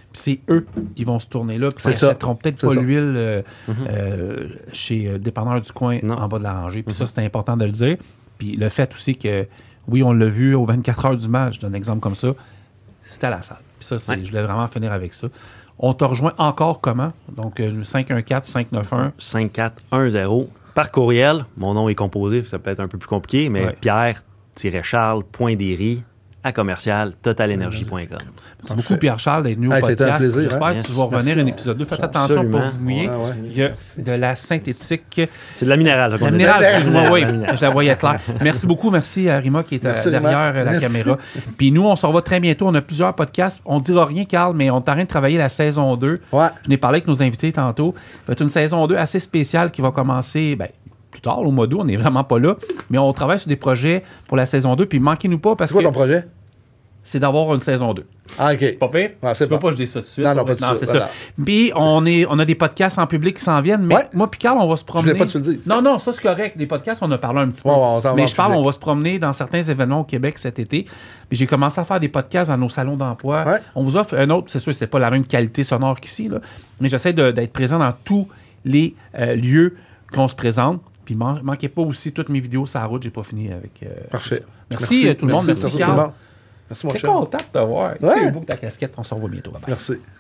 c'est eux qui vont se tourner là. Puis ils ça. n'achèteront peut-être C'est pas ça. l'huile euh, Mm-hmm. euh, chez euh, Dépanneur du coin Non. en bas de la rangée. Puis Mm-hmm. ça, c'est important de le dire. Puis le fait aussi que, oui, on l'a vu aux vingt-quatre heures du match, je donne un exemple comme ça, c'était à la salle. Puis ça, c'est, Ouais. je voulais vraiment finir avec ça. On t'a rejoint encore comment? Donc, euh, cinq un quatre, cinq neuf un. cinq quatre un zéro par courriel. Mon nom est composé, ça peut être un peu plus compliqué, mais Ouais. Pierre-Charles.Derry à commercial totalenergie point com. Merci beaucoup, Pierre-Charles, d'être venu au Hey, c'était podcast. un plaisir, J'espère hein? que tu Yes. vas revenir Merci. à un épisode deux. Faites attention pour Absolument. vous mouiller. Ouais, ouais. Il y a de la synthétique. C'est de la minérale. La minérale, excuse-moi, oui, La minérale. je la voyais claire. Merci beaucoup. Merci à Rima qui est euh, Merci, Rima. derrière euh, la Merci. caméra. Puis nous, on se revoit très bientôt. On a plusieurs podcasts. On ne dira rien, Carl, mais on est en train de travailler la saison deux. Ouais. Je n'ai parlé avec nos invités tantôt. C'est une saison deux assez spéciale qui va commencer ben, plus tard, au mois d'août. On n'est vraiment pas là. Mais on travaille sur des projets pour la saison deux. Puis manquez-nous pas parce C'est quoi que ton projet? c'est d'avoir une saison deux. Ah, OK. Pas pire? Ouais, c'est je peux bon. pas que je dise ça tout de suite. Non, non, pas tout de c'est suite, ça. Puis on, est, on a des podcasts en public qui s'en viennent, mais Ouais. moi puis Carl, on va se promener. voulais pas que tu le dises. Non, non, ça c'est correct. Des podcasts, on a parlé un petit peu. Ouais, ouais, on s'en va mais en je parle, public. on va se promener dans certains événements au Québec cet été. Puis j'ai commencé à faire des podcasts dans nos salons d'emploi. Ouais. On vous offre un autre, c'est sûr, c'est pas la même qualité sonore qu'ici, là, mais j'essaie de- d'être présent dans tous les euh, lieux qu'on se présente. Puis man- manquez pas aussi toutes mes vidéos sur la route, j'ai pas fini avec. euh, Parfait. Merci, euh, tout le monde. Merci, Merci, tout Carl. le monde. Merci, mon Très cher. content de te voir. Ouais. C'est beau ta casquette. On se revoit bientôt. Bye bye. Merci.